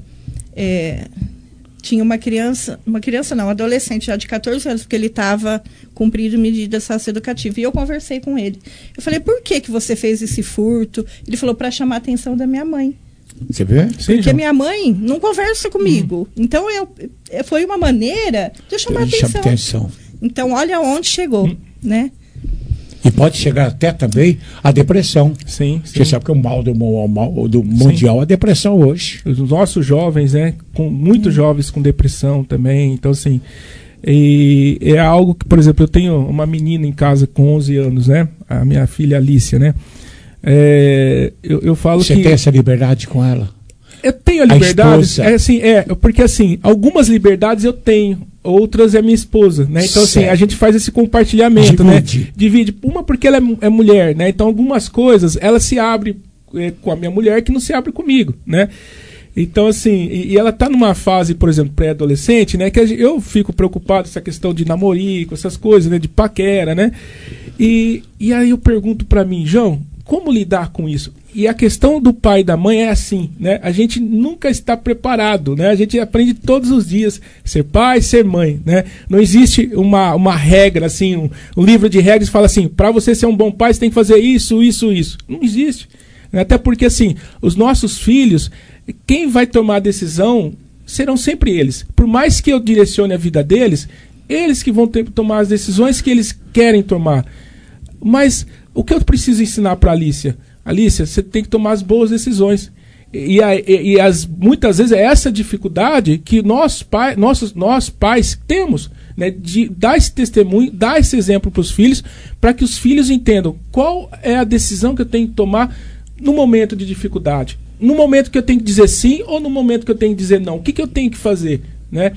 tinha um adolescente já de 14 anos, porque ele estava cumprindo medida socioeducativa. E eu conversei com ele. Eu falei, por que você fez esse furto? Ele falou, para chamar a atenção da minha mãe. Você vê? Porque minha mãe não conversa comigo. Então, foi uma maneira de eu chamar a atenção. Então, olha onde chegou, né? E pode chegar até também a depressão. Sim. Você sabe que é o mal do mundial, a depressão hoje. Os nossos jovens, né? Muitos jovens com depressão também. Então, assim, e é algo que, por exemplo, eu tenho uma menina em casa com 11 anos, né? A minha filha Alicia, né? Eu falo Você tem essa liberdade com ela? Eu tenho a liberdade. Porque assim, algumas liberdades eu tenho. Outras é a minha esposa, né? Então, assim, a gente faz esse compartilhamento, né? Divide. Uma porque ela é mulher, né? Então, algumas coisas, ela se abre com a minha mulher que não se abre comigo, né? Então, assim, e ela tá numa fase, por exemplo, pré-adolescente, né? Que eu fico preocupado com essa questão de namorico, essas coisas, né? De paquera, né? E aí eu pergunto pra mim, João, como lidar com isso? E a questão do pai e da mãe é assim, né? A gente nunca está preparado, né? A gente aprende todos os dias ser pai, ser mãe, né? Não existe uma regra, assim, um livro de regras que fala assim, para você ser um bom pai, você tem que fazer isso, isso, isso. Não existe. Até porque, assim, os nossos filhos, quem vai tomar a decisão serão sempre eles. Por mais que eu direcione a vida deles, eles que vão tomar as decisões que eles querem tomar. Mas o que eu preciso ensinar para a Alicia? Alicia, você tem que tomar as boas decisões. Muitas vezes é essa dificuldade que nós pais temos, né, de dar esse testemunho, dar esse exemplo para os filhos, para que os filhos entendam qual é a decisão que eu tenho que tomar no momento de dificuldade. No momento que eu tenho que dizer sim ou no momento que eu tenho que dizer não. O que eu tenho que fazer, né?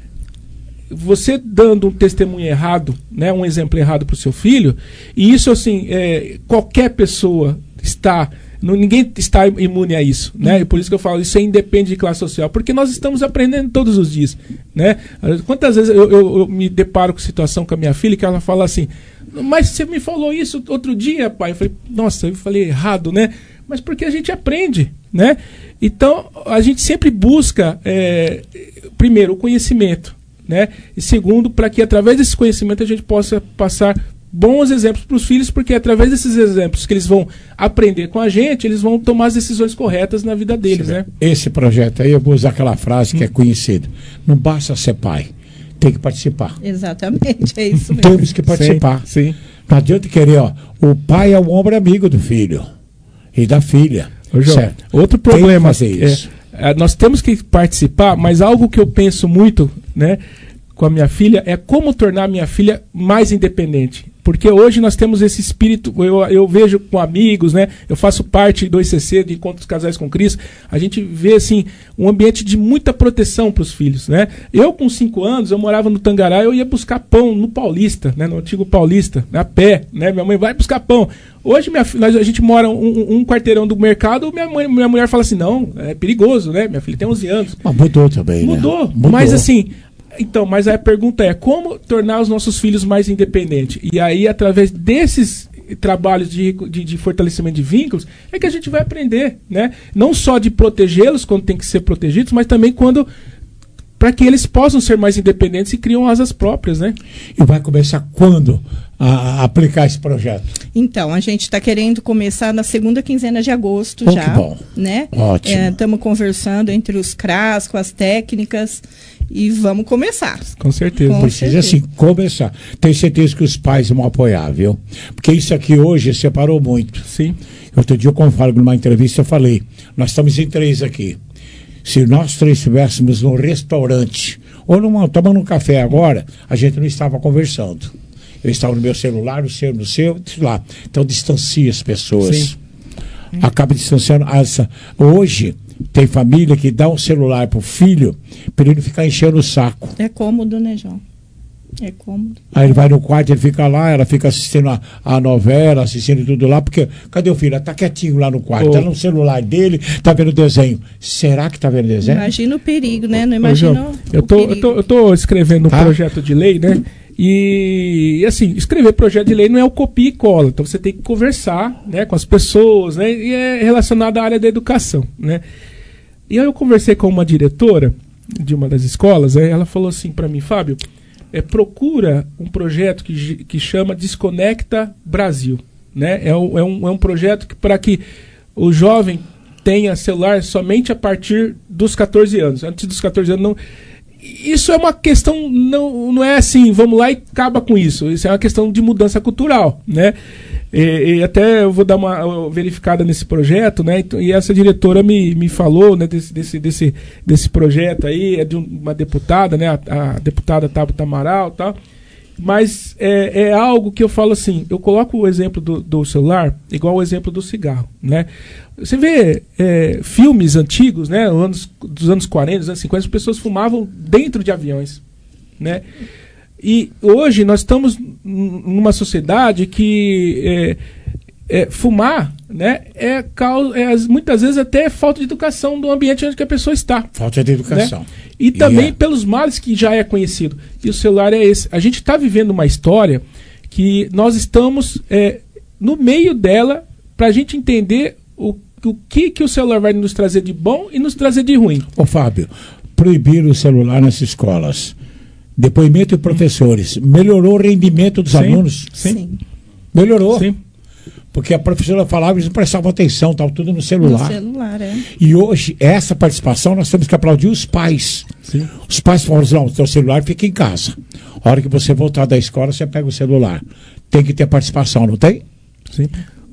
Você dando um testemunho errado, né, um exemplo errado para o seu filho, e isso, assim, qualquer pessoa ninguém está imune a isso, né? E por isso que eu falo, isso independe de classe social, porque nós estamos aprendendo todos os dias, né? Quantas vezes eu me deparo com situação com a minha filha que ela fala assim, mas você me falou isso outro dia, pai. Eu falei, nossa, eu falei errado, né? Mas porque a gente aprende, né? Então, a gente sempre busca, primeiro, o conhecimento, né? E segundo, para que através desse conhecimento a gente possa passar bons exemplos para os filhos, porque através desses exemplos que eles vão aprender com a gente, eles vão tomar as decisões corretas na vida deles, né? Esse projeto aí, eu vou usar aquela frase que é conhecida. Não basta ser pai, tem que participar. Exatamente, é isso mesmo. Temos que participar. Sim. Não adianta querer, o pai é o ombro amigo do filho e da filha. Certo. Outro problema é isso. Nós temos que participar, mas algo que eu penso muito, né, com a minha filha é como tornar a minha filha mais independente. Porque hoje nós temos esse espírito, eu vejo com amigos, né? Eu faço parte do ICC, de Encontros Casais com Cristo. A gente vê, assim, um ambiente de muita proteção para os filhos, né? Eu, com 5 anos, eu morava no Tangará, eu ia buscar pão no Paulista, né? No antigo Paulista, a pé, né? Minha mãe vai buscar pão. Hoje a gente mora um quarteirão do mercado, minha mulher fala assim, não, é perigoso, né? Minha filha tem 11 anos. Mas mudou também, Mudou. Mas assim... Então, mas a pergunta é, como tornar os nossos filhos mais independentes? E aí, através desses trabalhos de fortalecimento de vínculos, é que a gente vai aprender, né? Não só de protegê-los quando tem que ser protegidos, mas também para que eles possam ser mais independentes e criam asas próprias, né? E vai começar quando a aplicar esse projeto? Então, a gente está querendo começar na segunda quinzena de agosto já. Que bom. Né? Ótimo. Estamos conversando entre os CRAS, com as técnicas, e vamos começar. Com certeza. Precisa assim começar. Tenho certeza que os pais vão apoiar, viu? Porque isso aqui hoje separou muito. Sim. Outro dia, como eu falo numa entrevista, eu falei, nós estamos em 3 aqui. Se nós 3 estivéssemos num restaurante ou tomando um café agora, a gente não estava conversando. Eu estava no meu celular, o seu no seu, lá. Então distancia as pessoas. Sim. Acaba distanciando. Hoje tem família que dá um celular pro filho para ele ficar enchendo o saco. É cômodo, né, João? É cômodo. Aí ele vai no quarto, ele fica lá, ela fica assistindo a novela, assistindo tudo lá, porque cadê o filho? Ela tá quietinho lá no quarto, tá no celular dele, tá vendo desenho. Será que tá vendo desenho? Imagina o perigo, né? Não imagina eu tô escrevendo um projeto de lei, né? E assim, escrever projeto de lei não é o copia e cola, então você tem que conversar, né, com as pessoas, né? E é relacionado à área da educação, né? E aí eu conversei com uma diretora de uma das escolas, aí ela falou assim para mim, Fábio, procura um projeto que chama Desconecta Brasil, né? É um projeto para que o jovem tenha celular somente a partir dos 14 anos. Antes dos 14 anos não. Isso é uma questão, não é assim, vamos lá e acaba com isso. Isso é uma questão de mudança cultural, né? E até eu vou dar uma verificada nesse projeto, né? E essa diretora me falou, né, desse projeto aí, é de uma deputada, né? A deputada Tabata Amaral e tal. Mas é algo que eu falo assim, eu coloco o exemplo do celular igual o exemplo do cigarro, né? Você vê filmes antigos, né? Dos anos 40, dos anos 50, as pessoas fumavam dentro de aviões, né? E hoje nós estamos numa sociedade que fumar, né, muitas vezes até falta de educação do ambiente onde que a pessoa está. Falta de educação. Né? E também pelos males que já é conhecido. E o celular é esse. A gente está vivendo uma história que nós estamos no meio dela para a gente entender o que o celular vai nos trazer de bom e nos trazer de ruim. Ô Fábio, proibir o celular nas escolas. Depoimento de professores. Melhorou o rendimento dos alunos? Sim. Melhorou. Sim. Porque a professora falava e eles não prestavam atenção, estava tudo no celular. No celular, E hoje, essa participação, nós temos que aplaudir os pais. Sim. Os pais falam, não, o seu celular fica em casa. A hora que você voltar da escola, você pega o celular. Tem que ter participação, não tem? Sim.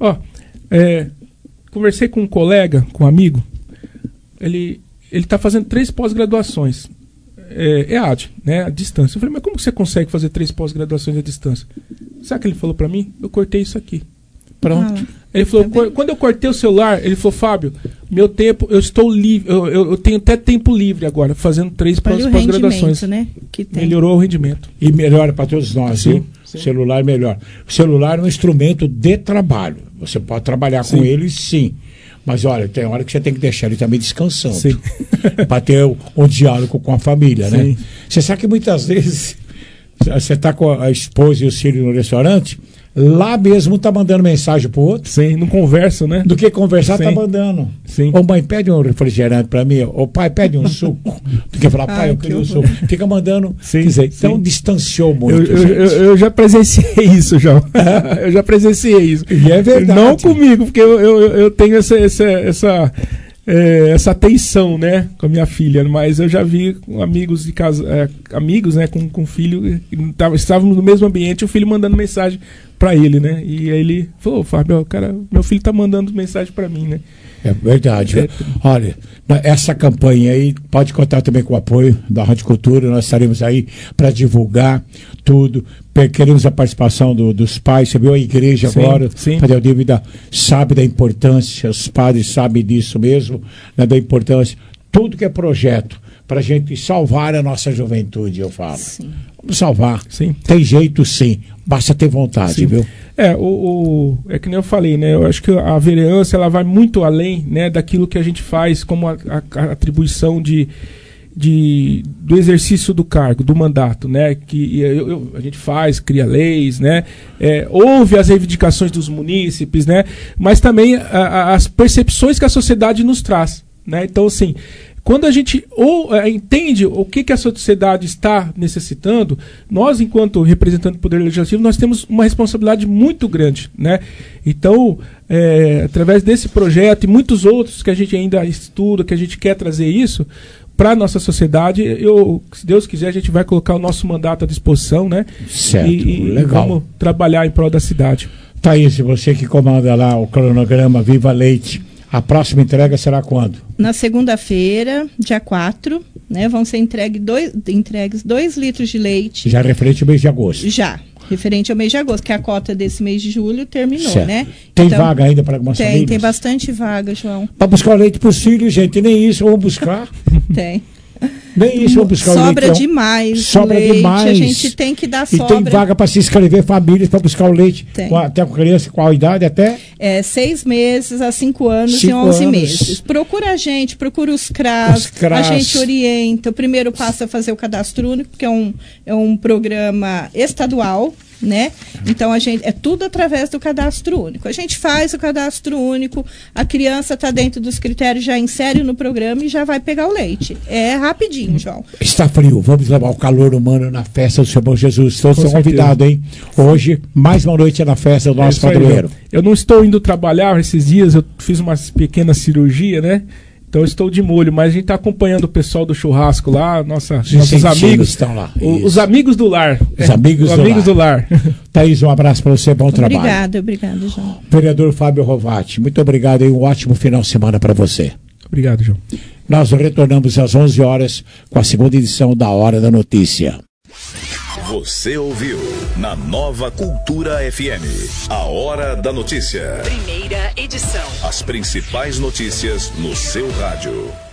Conversei com um colega, com um amigo, ele está fazendo 3 pós-graduações. EAD, né, à distância. Eu falei, mas como que você consegue fazer 3 pós-graduações à distância? Sabe o que ele falou para mim? Eu cortei isso aqui. Pronto. Ele falou, quando eu cortei o celular, ele falou, Fábio, meu tempo, eu estou livre, eu tenho até tempo livre agora, fazendo 3 pós-graduações. Né, que tem. Melhorou o rendimento. E melhora para todos nós, viu? O celular melhora. O celular é um instrumento de trabalho. Você pode trabalhar com ele, sim. Mas olha, tem hora que você tem que deixar ele também descansando. Para ter um diálogo com a família, né? Você sabe que muitas vezes você está com a esposa e os filhos no restaurante, lá mesmo tá mandando mensagem pro outro. Sim, não conversa, né? Do que conversar, tá mandando. Sim. Ô mãe, pede um refrigerante pra mim. Ô pai, pede um suco. Tu quer falar, pai, eu queria um suco. Fica mandando. Sim, então distanciou muito. Eu já presenciei isso, João. Eu já presenciei isso. E é verdade. Não comigo, porque eu tenho essa tensão, né, com a minha filha, mas eu já vi amigos de casa, amigos, né, com filho, estávamos no mesmo ambiente, o filho mandando mensagem pra ele, né? E aí ele falou, Fábio, cara, meu filho tá mandando mensagem pra mim, né? É verdade. Olha, essa campanha aí pode contar também com o apoio da Rádio Cultura. Nós estaremos aí para divulgar tudo. Queremos a participação dos pais. Você viu a igreja agora? Sim. Padre Aldívida sabe da importância, os padres sabem disso mesmo, né, da importância. Tudo que é projeto para a gente salvar a nossa juventude, eu falo. Sim. Vamos salvar. Sim. Tem jeito, sim. Basta ter vontade, Sim. viu? É que nem eu falei, né? Eu acho que a vereança ela vai muito além, né, daquilo que a gente faz como a atribuição do exercício do cargo, do mandato, né? Que a gente faz, cria leis, né? Ouve as reivindicações dos munícipes, né? Mas também as percepções que a sociedade nos traz, né? Então, assim, quando a gente entende o que a sociedade está necessitando, nós, enquanto representante do Poder Legislativo, nós temos uma responsabilidade muito grande, né? Então, através desse projeto e muitos outros que a gente ainda estuda, que a gente quer trazer isso para a nossa sociedade, se Deus quiser, a gente vai colocar o nosso mandato à disposição, né? Certo, e legal. Vamos trabalhar em prol da cidade. Thaís, você que comanda lá o cronograma Viva Leite, a próxima entrega será quando? Na segunda-feira, dia 4, né, vão ser entregues 2 litros de leite. Já referente ao mês de agosto. Já, referente ao mês de agosto, que a cota desse mês de julho terminou, certo. né? Tem vaga ainda para algumas famílias? Tem bastante vaga, João. Para buscar o leite para os filhos, gente, nem isso vão buscar. Tem. Nem isso vão buscar o leite. Sobra demais. Sobra leite, demais. A gente tem que dar sobra. E tem vaga para se inscrever famílias para buscar o leite. Tem. Até com criança, qual a idade até? 6 meses a 5 anos e 11 meses. Procura a gente, procura os CRAS, a gente orienta. O primeiro passo é fazer o cadastro único, que é um programa estadual, né? Então é tudo através do cadastro único. A gente faz o cadastro único, a criança está dentro dos critérios, já insere no programa e já vai pegar o leite. É rapidinho, João. Está frio, vamos levar o calor humano na festa do Seu Bom Jesus. Todos são convidados, hein? Hoje, mais uma noite na festa do nosso padroeiro. Eu não estou indo trabalhar esses dias, eu fiz uma pequena cirurgia, né? Então eu estou de molho, mas a gente está acompanhando o pessoal do churrasco lá, nossos amigos. Estão lá. Os amigos do lar. Os amigos do lar. Thaís, um abraço para você, bom trabalho. Obrigada, João. Vereador Fábio Rovati, muito obrigado e um ótimo final de semana para você. Obrigado, João. Nós retornamos às 11 horas com a segunda edição da Hora da Notícia. Você ouviu na Nova Cultura FM, a Hora da Notícia. Primeira edição. As principais notícias no seu rádio.